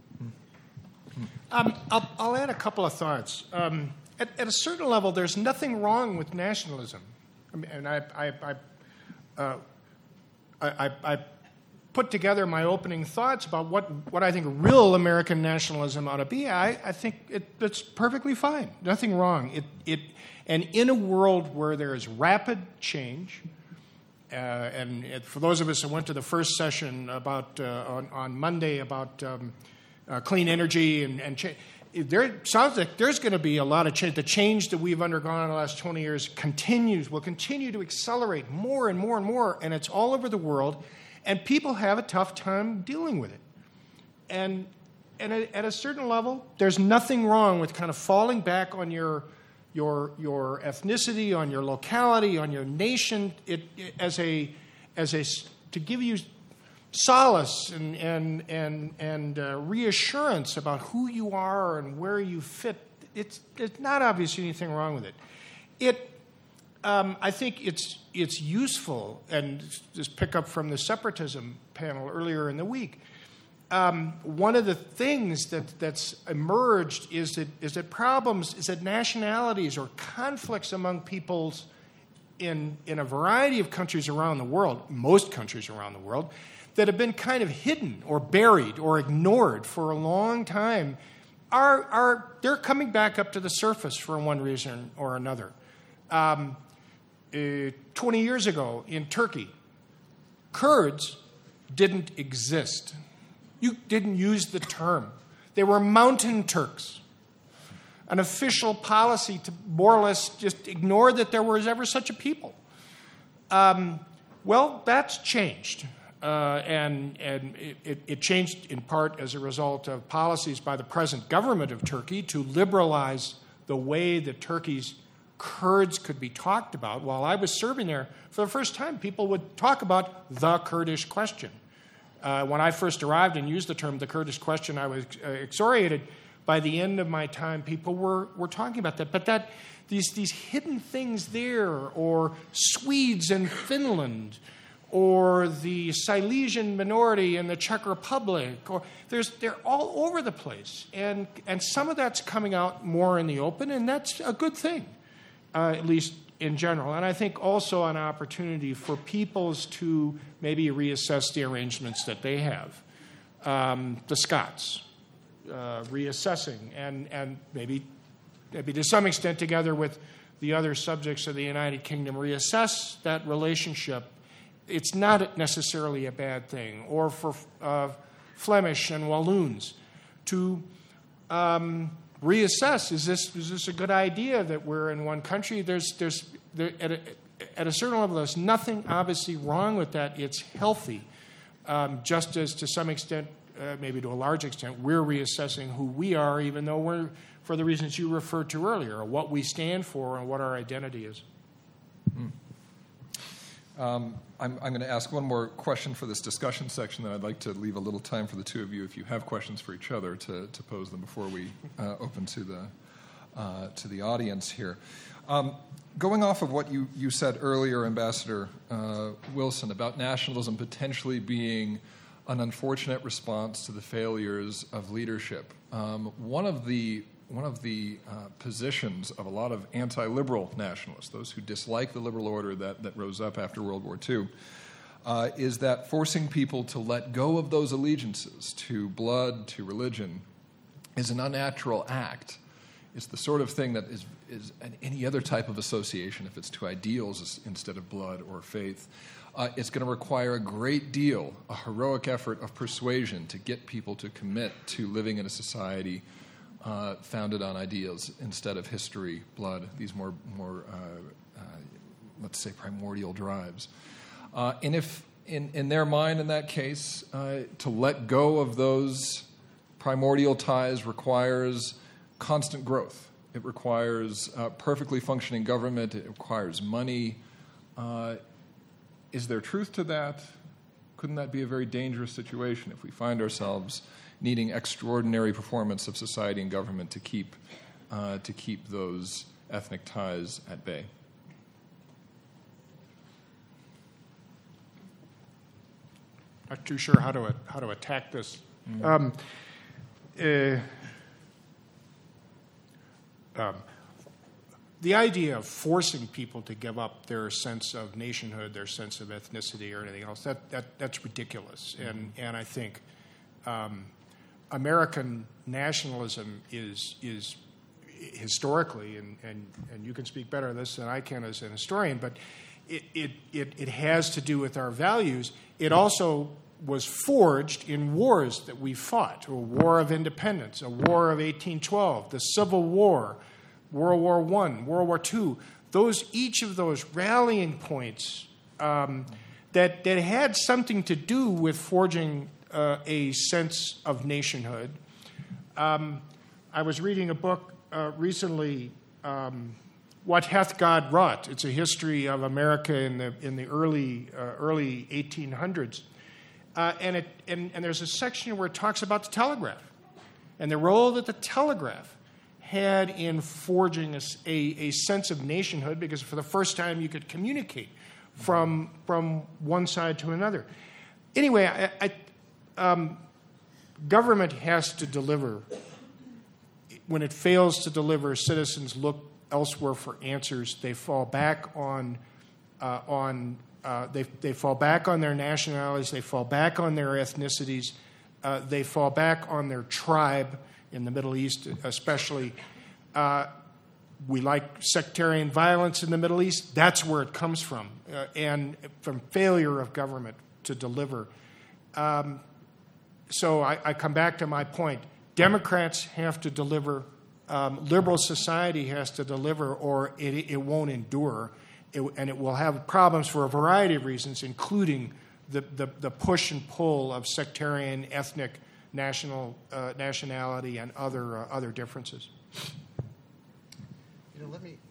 Um, I'll, I'll add a couple of thoughts. Um, at, at a certain level, there's nothing wrong with nationalism. I mean, and I, I, I, uh, I, I, I put together my opening thoughts about what, what I think real American nationalism ought to be. I, I think it, it's perfectly fine. Nothing wrong. It, it, and in a world where there is rapid change, uh, and it, for those of us who went to the first session about uh, on, on Monday about um, uh, clean energy and, and change, there sounds like there's going to be a lot of change. The change that we've undergone in the last twenty years continues, will continue to accelerate more and more and more, and it's all over the world. And people have a tough time dealing with it. And, and at a certain level, there's nothing wrong with kind of falling back on your, your, your ethnicity, on your locality, on your nation, it, it, as a, as a, to give you solace and, and, and, and uh, reassurance about who you are and where you fit. It's, it's not obviously anything wrong with it. It Um, I think it's it's useful, and just pick up from the separatism panel earlier in the week. Um, one of the things that, that's emerged is that is that problems is that nationalities or conflicts among peoples in in a variety of countries around the world, most countries around the world, that have been kind of hidden or buried or ignored for a long time, are are they're coming back up to the surface for one reason or another. Um, Uh, twenty years ago in Turkey, Kurds didn't exist. You didn't use the term. They were mountain Turks. An official policy to more or less just ignore that there was ever such a people. Um, well, that's changed. Uh, and and it, it changed in part as a result of policies by the present government of Turkey to liberalize the way that Turkey's Kurds could be talked about. While I was serving there, for the first time, people would talk about the Kurdish question. Uh, when I first arrived and used the term the Kurdish question, I was uh, exoriated. By the end of my time, people were, were talking about that. But that these, these hidden things there, or Swedes in Finland, or the Silesian minority in the Czech Republic, or there's, they're all over the place. And, and some of that's coming out more in the open, and that's a good thing. Uh, at least in general. And I think also an opportunity for peoples to maybe reassess the arrangements that they have. Um, the Scots, uh, reassessing, and, and maybe, maybe to some extent together with the other subjects of the United Kingdom, reassess that relationship. It's not necessarily a bad thing. Or for uh, Flemish and Walloons to Um, reassess, is this is this a good idea that we're in one country? There's there's there, at, a, at a certain level, there's nothing obviously wrong with that. It's healthy, um, just as to some extent, uh, maybe to a large extent, we're reassessing who we are, even though we're, for the reasons you referred to earlier, what we stand for and what our identity is. Mm. Um, I'm, I'm going to ask one more question for this discussion section, then I'd like to leave a little time for the two of you, if you have questions for each other, to, to pose them before we uh, open to the, uh, to the audience here. Um, going off of what you, you said earlier, Ambassador uh, Wilson, about nationalism potentially being an unfortunate response to the failures of leadership, um, one of the One of the uh, positions of a lot of anti-liberal nationalists, those who dislike the liberal order that, that rose up after World War Two, uh, is that forcing people to let go of those allegiances to blood, to religion, is an unnatural act. It's the sort of thing that is, is any other type of association, if it's to ideals instead of blood or faith. Uh, it's going to require a great deal, a heroic effort of persuasion to get people to commit to living in a society Uh, founded on ideals instead of history, blood, these more more uh, uh, let's say, primordial drives. Uh, and if, in, in their mind, in that case, uh, to let go of those primordial ties requires constant growth. It requires uh, perfectly functioning government. It requires money. Uh, is there truth to that? Couldn't that be a very dangerous situation if we find ourselves needing extraordinary performance of society and government to keep uh, to keep those ethnic ties at bay? Not too sure how to how to attack this. Mm. Um, uh, um, the idea of forcing people to give up their sense of nationhood, their sense of ethnicity, or anything else, that, that that's ridiculous. Mm. And and I think um, American nationalism is is historically, and, and, and you can speak better on this than I can as an historian, but it, it, it, it has to do with our values. It also was forged in wars that we fought, a war of independence, a war of eighteen twelve, the Civil War, World War One, World War Two. Those, each of those rallying points um, that, that had something to do with forging uh, a sense of nationhood. Um, I was reading a book uh, recently, um, What Hath God Wrought? It's a history of America in the in the early uh, early eighteen hundreds, uh, and it and, and there's a section where it talks about the telegraph and the role that the telegraph had in forging a, a, a sense of nationhood, because for the first time you could communicate from from one side to another. Anyway, I, I, um, government has to deliver. When it fails to deliver, citizens look elsewhere for answers. They fall back on uh, on uh, they they fall back on their nationalities. They fall back on their ethnicities. Uh, they fall back on their tribe. In the Middle East, especially, uh, we like sectarian violence in the Middle East. That's where it comes from, uh, and from failure of government to deliver. Um, so I, I come back to my point. Democrats have to deliver. Um, liberal society has to deliver, or it, it won't endure, it, and it will have problems for a variety of reasons, including the, the, the push and pull of sectarian, ethnic, national uh, nationality, and other uh, other differences. You know, let me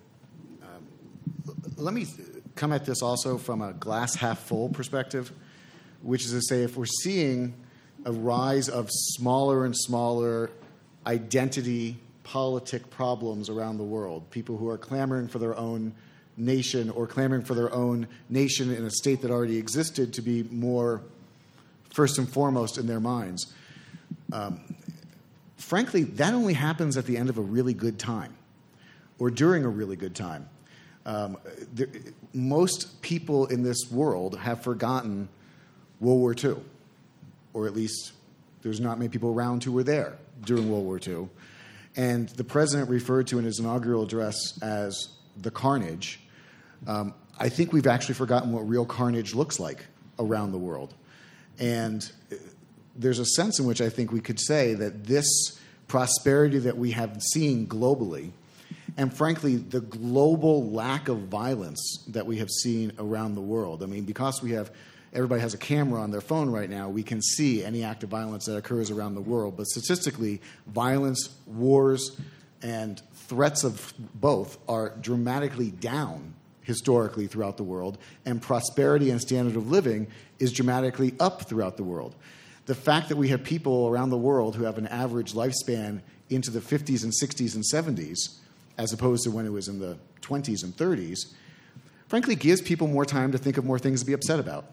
um, let me come at this also from a glass half full perspective, which is to say, if we're seeing a rise of smaller and smaller identity politic problems around the world, people who are clamoring for their own nation or clamoring for their own nation in a state that already existed to be more first and foremost in their minds. Um, frankly, that only happens at the end of a really good time or during a really good time. Um, there, most people in this world have forgotten World War Two, or at least there's not many people around who were there during World War Two. And the president referred to in his inaugural address as the carnage. Um, I think we've actually forgotten what real carnage looks like around the world. And there's a sense in which I think we could say that this prosperity that we have seen globally, and frankly, the global lack of violence that we have seen around the world. I mean, because we have, everybody has a camera on their phone right now, we can see any act of violence that occurs around the world. But statistically, violence, wars, and threats of both are dramatically down historically throughout the world, and prosperity and standard of living is dramatically up throughout the world. The fact that we have people around the world who have an average lifespan into the fifties and sixties and seventies, as opposed to when it was in the twenties and thirties, frankly gives people more time to think of more things to be upset about.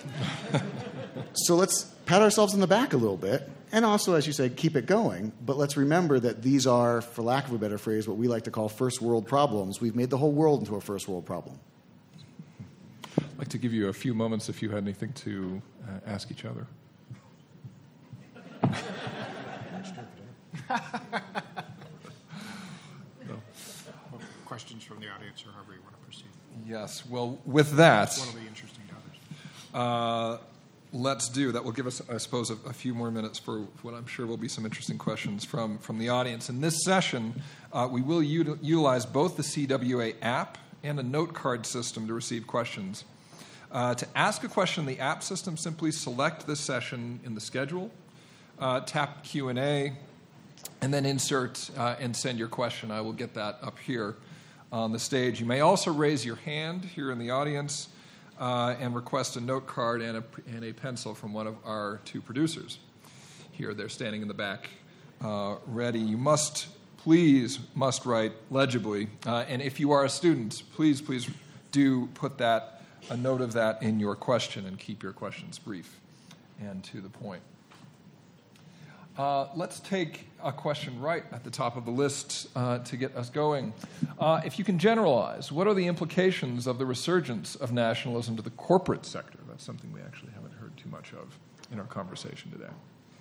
So let's pat ourselves on the back a little bit, and also, as you said, keep it going. But let's remember that these are, for lack of a better phrase, what we like to call first world problems. We've made the whole world into a first world problem. I'd like to give you a few moments if you had anything to uh, ask each other. No. Well, questions from the audience, or however you want to proceed. Yes. Well, with that, That's one of the interesting topics. Uh, let's do that. Will give us, I suppose, a, a few more minutes for what I'm sure will be some interesting questions from, from the audience. In this session, uh, we will util- utilize both the C W A app and a note card system to receive questions. Uh, to ask a question in the app system, simply select this session in the schedule, uh, tap Q and A, and then insert uh, and send your question. I will get that up here on the stage. You may also raise your hand here in the audience uh, and request a note card and a, and a pencil from one of our two producers. Here, they're standing in the back uh, ready. You must, please, must write legibly. Uh, and if you are a student, please, please do put that a note of that in your question and keep your questions brief and to the point. Uh, let's take a question right at the top of the list uh, to get us going. Uh, if you can generalize, what are the implications of the resurgence of nationalism to the corporate sector? That's something we actually haven't heard too much of in our conversation today.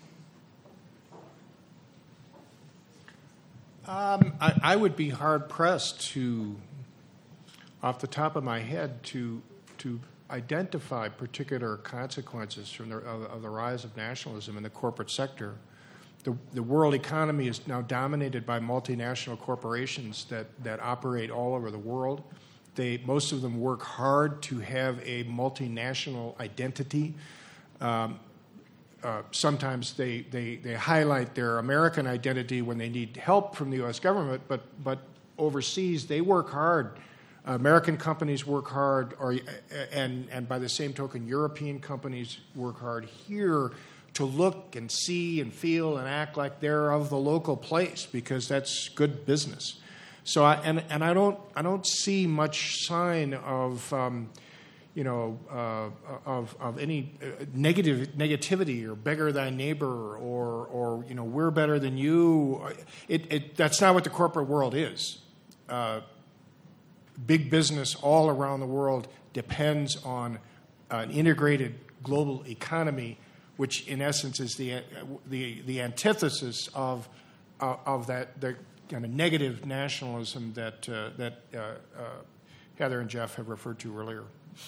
Um, I, I would be hard-pressed to, off the top of my head, to to identify particular consequences from the, of, of the rise of nationalism in the corporate sector. The, the world economy is now dominated by multinational corporations that, that operate all over the world. They, most of them work hard to have a multinational identity. Um, uh, sometimes they, they, they highlight their American identity when they need help from the U S government, but, but overseas they work hard. American companies work hard, or, and, and by the same token, European companies work hard here to look and see and feel and act like they're of the local place because that's good business. So, I, and and I don't I don't see much sign of um, you know uh, of of any negative negativity or beggar thy neighbor or or you know we're better than you. It, it that's not what the corporate world is. Uh, Big business all around the world depends on an integrated global economy, which in essence is the the, the antithesis of uh, of that the kind of negative nationalism that uh, that uh, uh, Heather and Jeff have referred to earlier.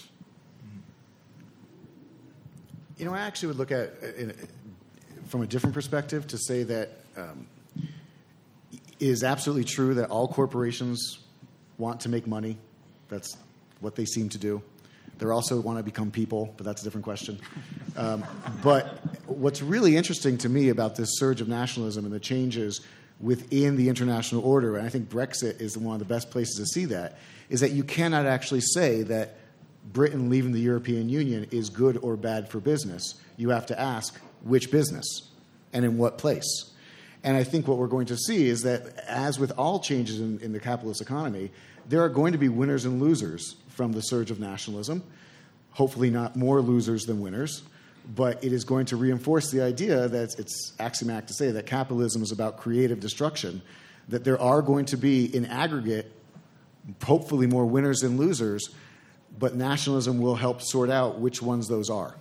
You know, I actually would look at it from a different perspective to say that um, it is absolutely true that all corporations want to make money. That's what they seem to do. They also want to become people, but that's a different question. Um, but what's really interesting to me about this surge of nationalism and the changes within the international order, and I think Brexit is one of the best places to see that, is that you cannot actually say that Britain leaving the European Union is good or bad for business. You have to ask which business and in what place. And I think what we're going to see is that, as with all changes in, in the capitalist economy, there are going to be winners and losers from the surge of nationalism. Hopefully not more losers than winners. But it is going to reinforce the idea that it's axiomatic to say that capitalism is about creative destruction, that there are going to be, in aggregate, hopefully more winners than losers, but nationalism will help sort out which ones those are.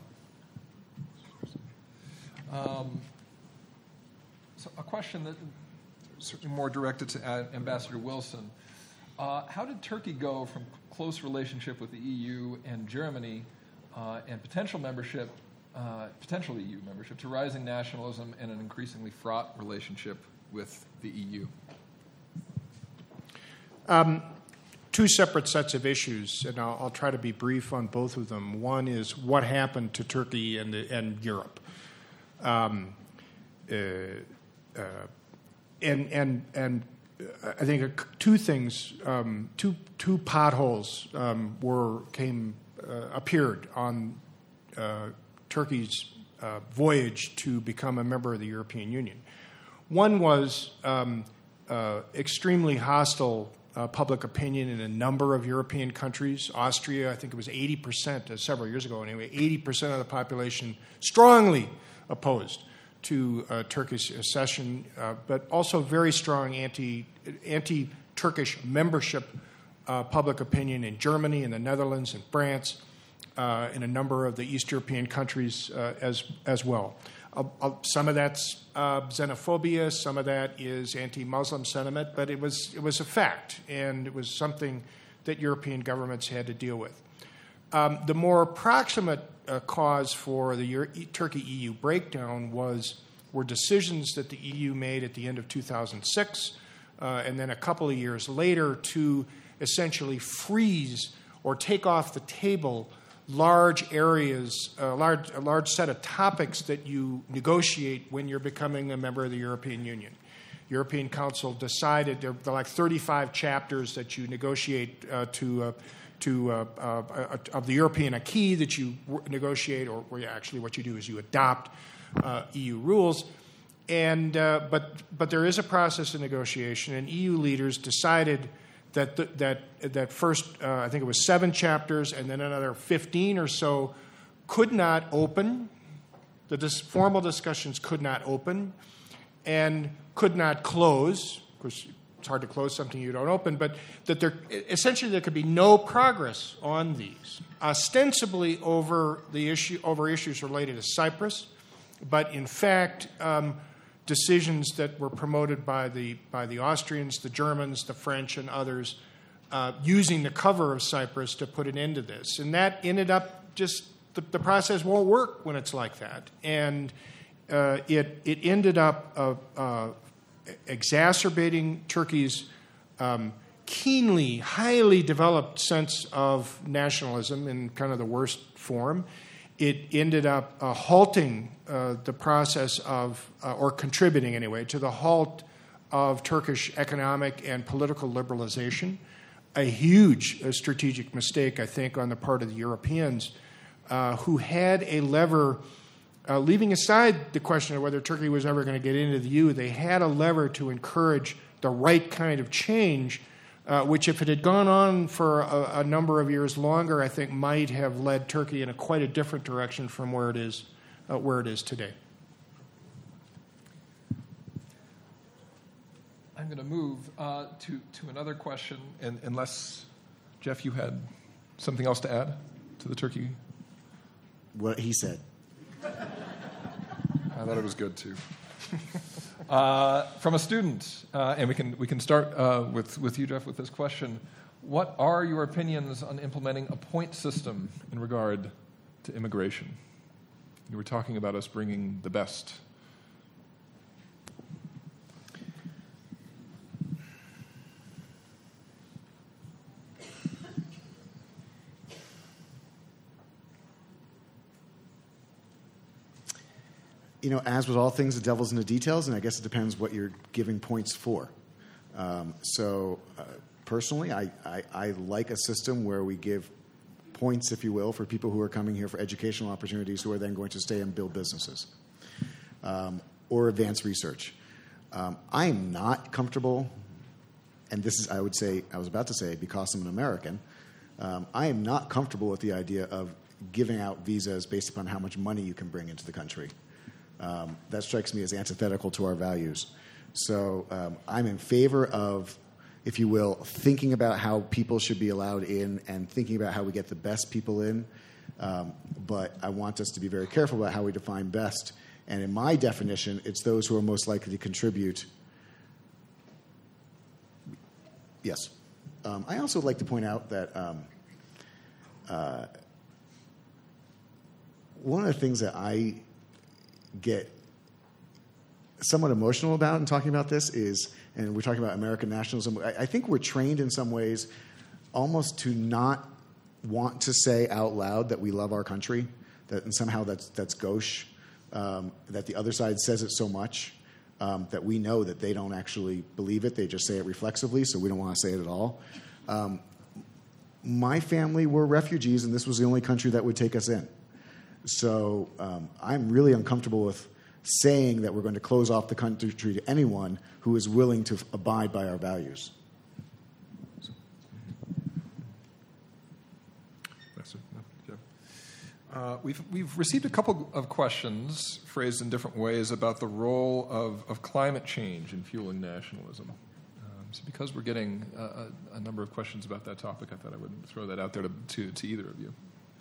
Um, so a question that certainly more directed to Ambassador Wilson. Uh, how did Turkey go from close relationship with the E U and Germany uh, and potential membership, uh, potential E U membership, to rising nationalism and an increasingly fraught relationship with the E U? Um, two separate sets of issues, and I'll, I'll try to be brief on both of them. One is what happened to Turkey and, the, and Europe. Um, uh, uh, and and and I think two things, um, two two potholes um, were came uh, appeared on uh, Turkey's uh, voyage to become a member of the European Union. One was um, uh, extremely hostile uh, public opinion in a number of European countries. Austria, I think it was eighty percent, uh, several years ago anyway, eighty percent of the population strongly opposed to uh, Turkish accession, uh, but also very strong anti, anti-Turkish membership uh, public opinion in Germany, in the Netherlands, in France, uh, in a number of the East European countries uh, as, as well. Uh, uh, some of that's uh, xenophobia, some of that is anti-Muslim sentiment, but it was, it was a fact, and it was something that European governments had to deal with. Um, the more proximate uh, cause for the Euro- Turkey-E U breakdown was were decisions that the E U made at the end of two thousand six, uh, and then a couple of years later to essentially freeze or take off the table large areas, a large, a large set of topics that you negotiate when you're becoming a member of the European Union. European Council decided there are like thirty-five chapters that you negotiate uh, to uh, to uh, uh, uh, of the European acquis that you negotiate, or where actually what you do is you adopt uh, E U rules. And uh, but but there is a process of negotiation, and E U leaders decided that the, that that first uh, I think it was seven chapters, and then another fifteen or so could not open. The dis- formal discussions could not open, and could not close. Of course, it's hard to close something you don't open, but that there essentially there could be no progress on these, ostensibly over the issue over issues related to Cyprus, but in fact, um, decisions that were promoted by the by the Austrians, the Germans, the French, and others, uh, using the cover of Cyprus to put an end to this, and that ended up just the, the process won't work when it's like that, and uh, it it ended up uh, uh, exacerbating Turkey's um, keenly, highly developed sense of nationalism in kind of the worst form. It ended up uh, halting uh, the process of, uh, or contributing anyway, to the halt of Turkish economic and political liberalization. A huge uh, strategic mistake, I think, on the part of the Europeans, uh, who had a lever. Uh, leaving aside the question of whether Turkey was ever going to get into the E U, they had a lever to encourage the right kind of change, uh, which if it had gone on for a, a number of years longer, I think might have led Turkey in a quite a different direction from where it is, uh, where it is today. I'm going to move uh, to, to another question, and, unless, Jeff, you had something else to add to the Turkey? What he said. I thought it was good too. Uh, from a student, uh, and we can we can start uh, with with you, Jeff, with this question: what are your opinions on implementing a point system in regard to immigration? You were talking about us bringing the best. You know, as with all things, the devil's in the details, and I guess it depends what you're giving points for. Um, so, uh, personally, I, I, I like a system where we give points, if you will, for people who are coming here for educational opportunities who are then going to stay and build businesses um, or advance research. Um, I am not comfortable, and this is, I would say, I was about to say, because I'm an American, um, I am not comfortable with the idea of giving out visas based upon how much money you can bring into the country. Um, that strikes me as antithetical to our values. So um, I'm in favor of, if you will, thinking about how people should be allowed in and thinking about how we get the best people in. Um, but I want us to be very careful about how we define best. And in my definition, it's those who are most likely to contribute. Yes. Um, I also would like to point out that um, uh, one of the things that I get somewhat emotional about in talking about this is, and we're talking about American nationalism, I, I think we're trained in some ways almost to not want to say out loud that we love our country, that and somehow that's that's gauche, um, that the other side says it so much um, that we know that they don't actually believe it, they just say it reflexively, so we don't want to say it at all. Um, my family were refugees, and this was the only country that would take us in. So um, I'm really uncomfortable with saying that we're going to close off the country to anyone who is willing to abide by our values. Uh, we've we've received a couple of questions phrased in different ways about the role of, of climate change in fueling nationalism. Um, so because we're getting a, a, a number of questions about that topic, I thought I would throw that out there to to, to either of you.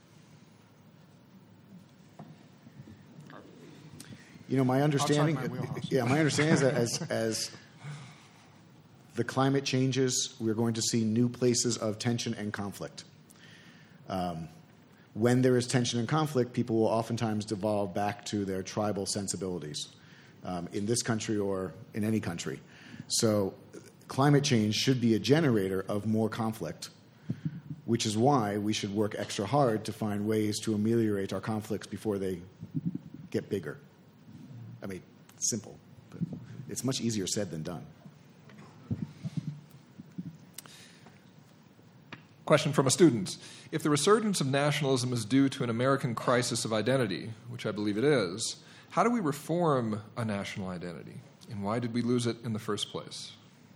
You know, my understanding, my wheelhouse. yeah, my understanding is that as as the climate changes, we're going to see new places of tension and conflict. Um, when there is tension and conflict, people will oftentimes devolve back to their tribal sensibilities um, in this country or in any country. So climate change should be a generator of more conflict, which is why we should work extra hard to find ways to ameliorate our conflicts before they get bigger. I mean, it's simple, but it's much easier said than done. Question from a student. If the resurgence of nationalism is due to an American crisis of identity, which I believe it is, how do we reform a national identity? And why did we lose it in the first place?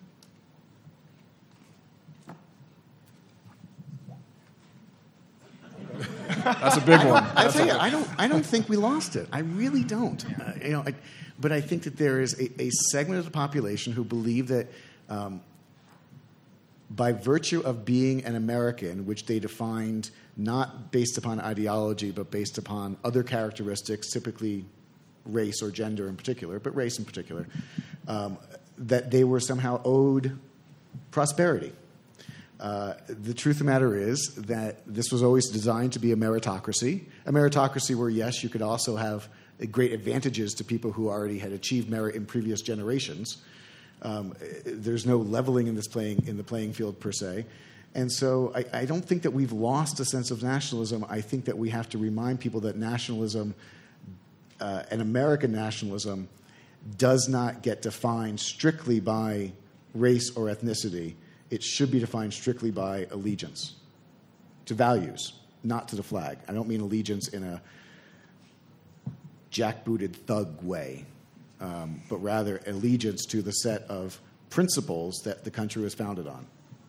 That's a big one. I tell you, I don't. I don't think we lost it. I really don't. Uh, you know, I, but I think that there is a, a segment of the population who believe that, um, by virtue of being an American, which they defined not based upon ideology but based upon other characteristics, typically race or gender in particular, but race in particular, um, that they were somehow owed prosperity. Uh, the truth of the matter is that this was always designed to be a meritocracy, a meritocracy where, yes, you could also have great advantages to people who already had achieved merit in previous generations. Um, there's no leveling in this playing in the playing field per se. And so I, I don't think that we've lost a sense of nationalism. I think that we have to remind people that nationalism, uh, and American nationalism, does not get defined strictly by race or ethnicity. It should be defined strictly by allegiance to values, not to the flag. I don't mean allegiance in a jackbooted thug way, um, but rather allegiance to the set of principles that the country was founded on.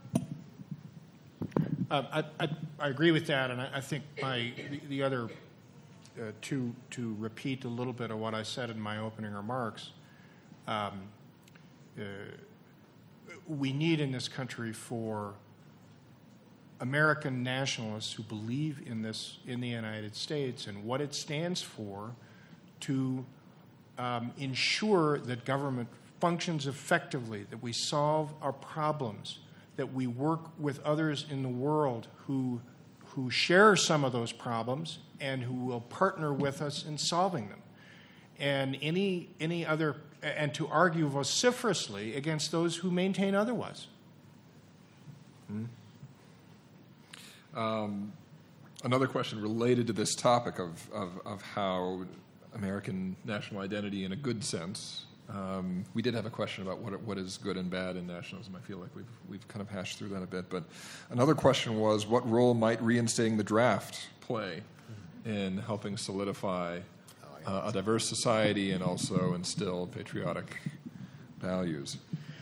Uh, I, I, I agree with that, and I, I think my the, the other uh, to to repeat a little bit of what I said in my opening remarks. Um, uh, we need in this country for American nationalists who believe in this in the United States and what it stands for to um, ensure that government functions effectively, that we solve our problems, that we work with others in the world who who share some of those problems and who will partner with us in solving them. And any any other and to argue vociferously against those who maintain otherwise. Mm-hmm. Um, another question related to this topic of, of, of how American national identity in a good sense. Um, we did have a question about what what is good and bad in nationalism. I feel like we've we've kind of hashed through that a bit. But another question was, what role might reinstating the draft play in helping solidify uh, a diverse society and also instill patriotic values?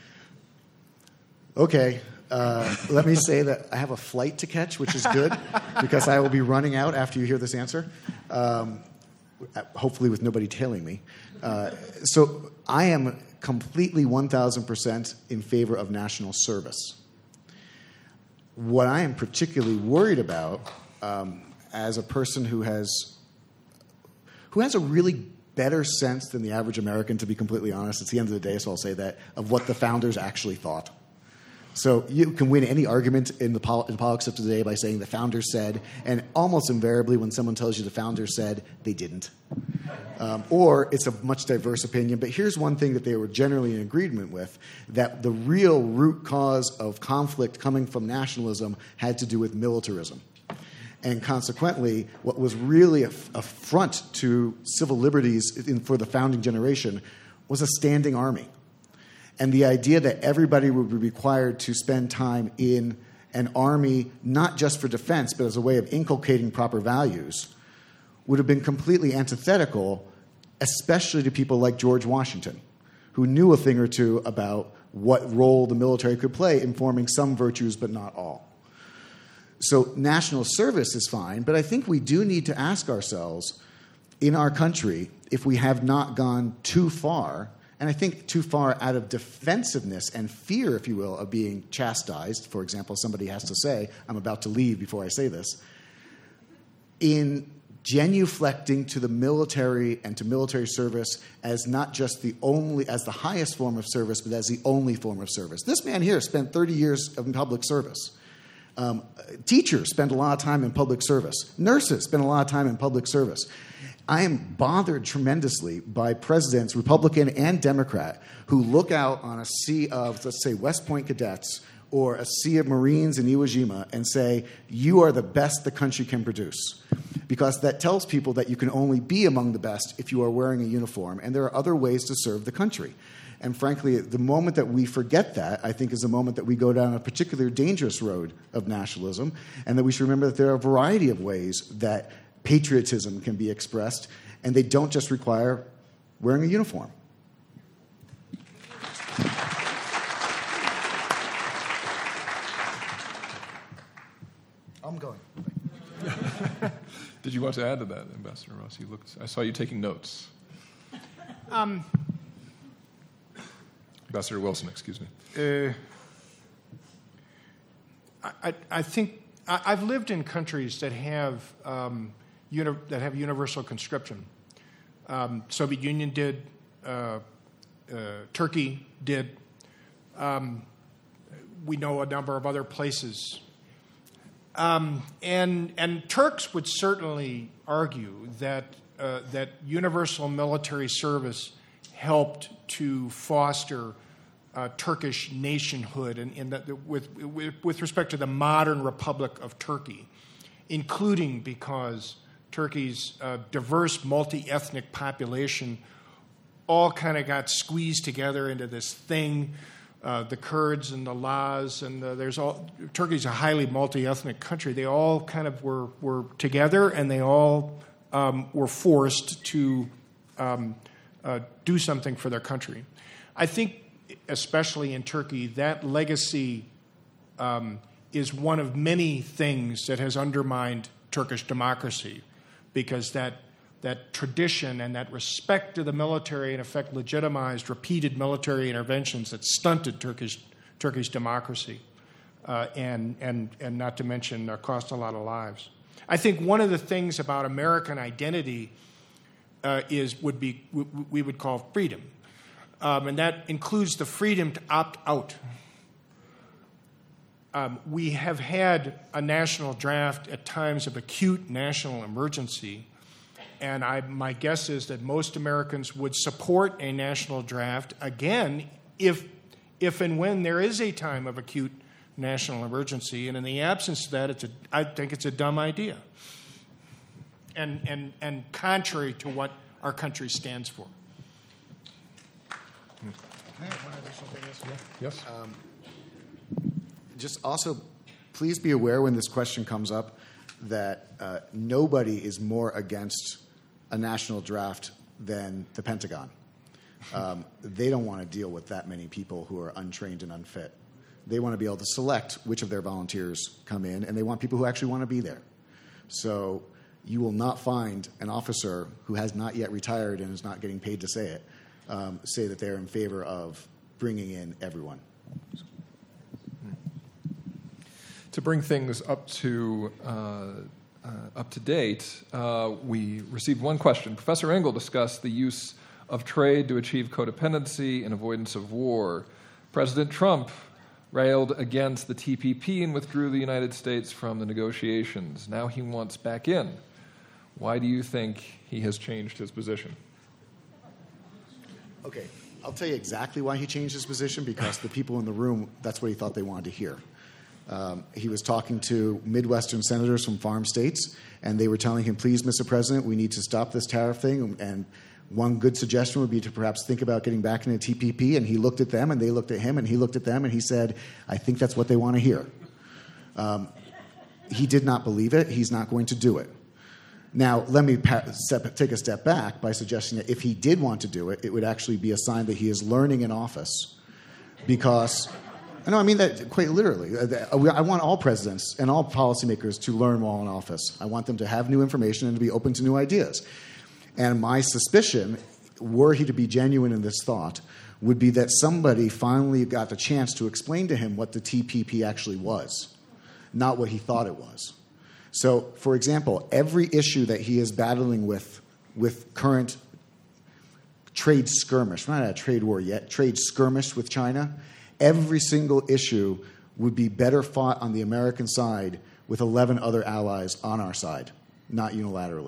Okay. Uh, let me say that I have a flight to catch, which is good, because I will be running out after you hear this answer, um, hopefully with nobody tailing me. Uh, so I am completely one thousand percent in favor of national service. What I am particularly worried about, um, as a person who has who has a really better sense than the average American, to be completely honest, it's the end of the day, so I'll say that, of what the founders actually thought. So you can win any argument in the pol- in politics of today by saying the founders said, and almost invariably when someone tells you the founders said, they didn't. Um, or it's a much diverse opinion. But here's one thing that they were generally in agreement with, that the real root cause of conflict coming from nationalism had to do with militarism. And consequently, what was really a, a front to civil liberties in, for the founding generation was a standing army. And the idea that everybody would be required to spend time in an army, not just for defense, but as a way of inculcating proper values, would have been completely antithetical, especially to people like George Washington, who knew a thing or two about what role the military could play in forming some virtues, but not all. So national service is fine, but I think we do need to ask ourselves, in our country, if we have not gone too far, and I think too far out of defensiveness and fear, if you will, of being chastised. For example, somebody has to say, I'm about to leave before I say this. In genuflecting to the military and to military service as not just the only, as the highest form of service, but as the only form of service. This man here spent thirty years in public service. Um, teachers spend a lot of time in public service. Nurses spend a lot of time in public service. I am bothered tremendously by presidents, Republican and Democrat, who look out on a sea of, let's say, West Point cadets or a sea of Marines in Iwo Jima and say, you are the best the country can produce. Because that tells people that you can only be among the best if you are wearing a uniform, and there are other ways to serve the country. And frankly, the moment that we forget that, I think, is the moment that we go down a particularly dangerous road of nationalism, and that we should remember that there are a variety of ways that patriotism can be expressed, and they don't just require wearing a uniform. I'm going. Did you want to add to that, Ambassador Ross? You looked, I saw you taking notes. Um, Ambassador Wilson, excuse me. Uh, I, I think I, I've lived in countries that have um, uni- that have universal conscription. Um, Soviet Union did. Uh, uh, Turkey did. Um, we know a number of other places. Um, and and Turks would certainly argue that uh, that universal military service helped to foster uh, Turkish nationhood, and, and that with, with with respect to the modern Republic of Turkey, including because Turkey's uh, diverse multi-ethnic population all kind of got squeezed together into this thing. Uh, the Kurds and the Laz, and the, there's all. Turkey's a highly multi-ethnic country. They all kind of were were together, and they all um, were forced to um, uh, do something for their country. I think, especially in Turkey, that legacy um, is one of many things that has undermined Turkish democracy, because that. That tradition and that respect to the military, in effect, legitimized repeated military interventions that stunted Turkish Turkish democracy, uh, and and and not to mention uh, cost a lot of lives. I think one of the things about American identity uh, is would be we, we would call freedom, um, and that includes the freedom to opt out. Um, we have had a national draft at times of acute national emergency. And I, my guess is that most Americans would support a national draft, again, if, if and when there is a time of acute national emergency. And in the absence of that, it's a, I think it's a dumb idea. And, and, and contrary to what our country stands for. Yes? Um, just also, please be aware when this question comes up that uh, nobody is more against a national draft than the Pentagon. Um, they don't want to deal with that many people who are untrained and unfit. They want to be able to select which of their volunteers come in, and they want people who actually want to be there. So you will not find an officer who has not yet retired and is not getting paid to say it, um, say that they're in favor of bringing in everyone. To bring things up to uh, uh, up to date, uh, we received one question. Professor Engel discussed the use of trade to achieve codependency and avoidance of war. President Trump railed against the T P P and withdrew the United States from the negotiations. Now he wants back in. Why do you think he has changed his position? Okay, I'll tell you exactly why he changed his position, because the people in the room, that's what he thought they wanted to hear. Um, he was talking to Midwestern senators from farm states, and they were telling him, please, Mister President, we need to stop this tariff thing. And one good suggestion would be to perhaps think about getting back into T P P. And he looked at them, and they looked at him, and he looked at them, and he said, I think that's what they want to hear. Um, he did not believe it. He's not going to do it. Now, let me pa- step, take a step back by suggesting that if he did want to do it, it would actually be a sign that he is learning in office, because... No, I mean that quite literally. I want all presidents and all policymakers to learn while in office. I want them to have new information and to be open to new ideas. And my suspicion, were he to be genuine in this thought, would be that somebody finally got the chance to explain to him what the T P P actually was, not what he thought it was. So, for example, every issue that he is battling with, with current trade skirmish, we're not at a trade war yet, trade skirmish with China, every single issue would be better fought on the American side with eleven other allies on our side, not unilaterally.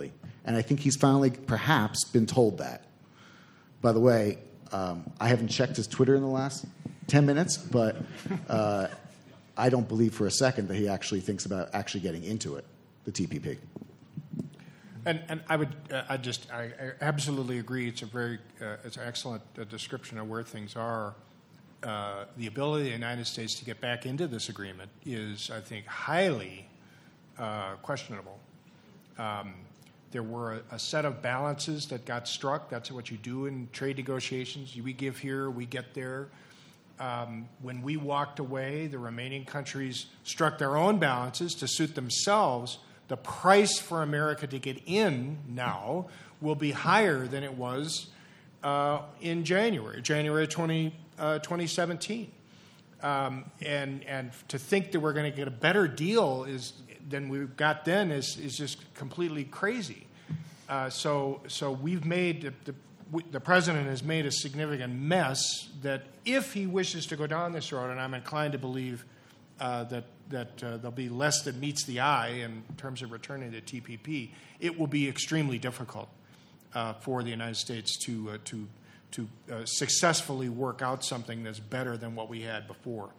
And I think he's finally perhaps been told that. By the way, um, I haven't checked his Twitter in the last ten minutes, but uh, I don't believe for a second that he actually thinks about actually getting into it, the T P P. And, and I would, uh, I just, I, I absolutely agree. It's a very, uh, it's an excellent uh, description of where things are. Uh, the ability of the United States to get back into this agreement is, I think, highly uh, questionable. Um, there were a, a set of balances that got struck. That's what you do in trade negotiations. We give here, we get there. Um, when we walked away, the remaining countries struck their own balances to suit themselves. The price for America to get in now will be higher than it was uh, in January, January twenty, uh, twenty seventeen. Um, and and to think that we're going to get a better deal is than we got then is is just completely crazy. Uh, so so we've made the, the the president has made a significant mess that if he wishes to go down this road, and I'm inclined to believe uh, that. that uh, there'll be less that meets the eye in terms of returning to T P P, it will be extremely difficult uh, for the United States to uh, to to uh, successfully work out something that's better than what we had before.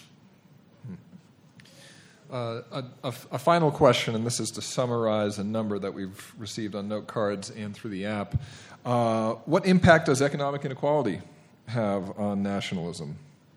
Uh, a, a, a final question, and this is to summarize a number that we've received on note cards and through the app. Uh, what impact does economic inequality have on nationalism?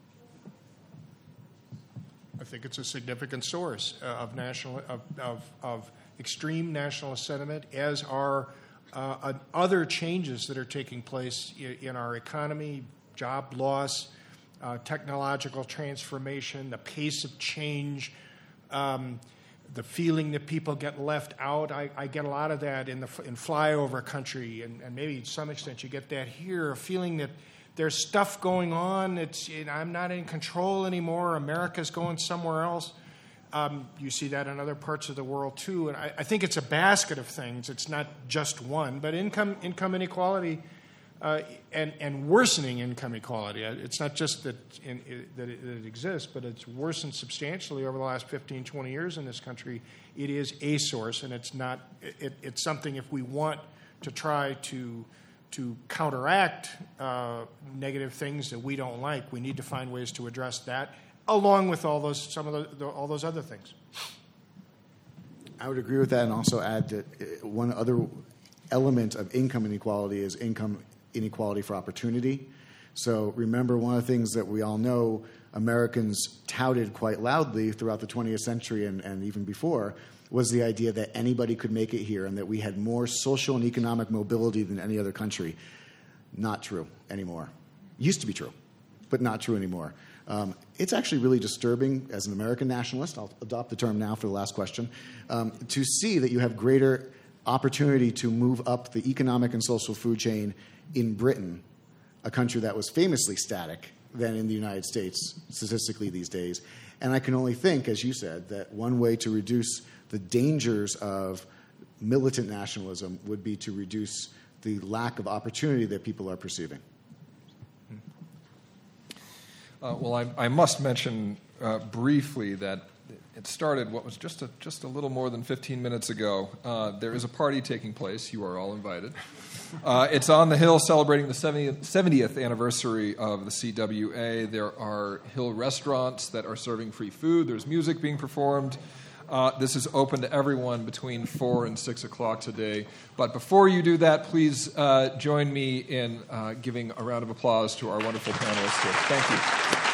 I think it's a significant source uh, of national of, of, of extreme nationalist sentiment, as are uh, uh, other changes that are taking place in, in our economy, job loss, uh, technological transformation, the pace of change, um, the feeling that people get left out. I, I get a lot of that in the in flyover country, and, and maybe to some extent you get that here, a feeling that there's stuff going on. It's it, I'm not in control anymore. America's going somewhere else. Um, you see that in other parts of the world too. And I, I think it's a basket of things. It's not just one. But income income inequality uh, and and worsening income inequality. It's not just that in, it, that, it, that it exists, but it's worsened substantially over the last fifteen, twenty years in this country. It is a source, and it's not. It, it's something if we want to try to. to counteract uh, negative things that we don't like, we need to find ways to address that, along with all those some of the, the, all those other things. I would agree with that, and also add that one other element of income inequality is income inequality for opportunity. So remember, one of the things that we all know Americans touted quite loudly throughout the twentieth century and, and even before was the idea that anybody could make it here and that we had more social and economic mobility than any other country. Not true anymore. Used to be true, but not true anymore. Um, it's actually really disturbing as an American nationalist, I'll adopt the term now for the last question, um, to see that you have greater opportunity to move up the economic and social food chain in Britain, a country that was famously static, than in the United States statistically these days. And I can only think, as you said, that one way to reduce the dangers of militant nationalism would be to reduce the lack of opportunity that people are perceiving. Uh, well, I, I must mention uh, briefly that it started what was just a, just a little more than fifteen minutes ago. Uh, there is a party taking place. You are all invited. Uh, it's on the Hill celebrating the seventieth, seventieth anniversary of the C W A. There are Hill restaurants that are serving free food. There's music being performed. Uh, this is open to everyone between four and six o'clock today. But before you do that, please uh, join me in uh, giving a round of applause to our wonderful panelists here. Thank you.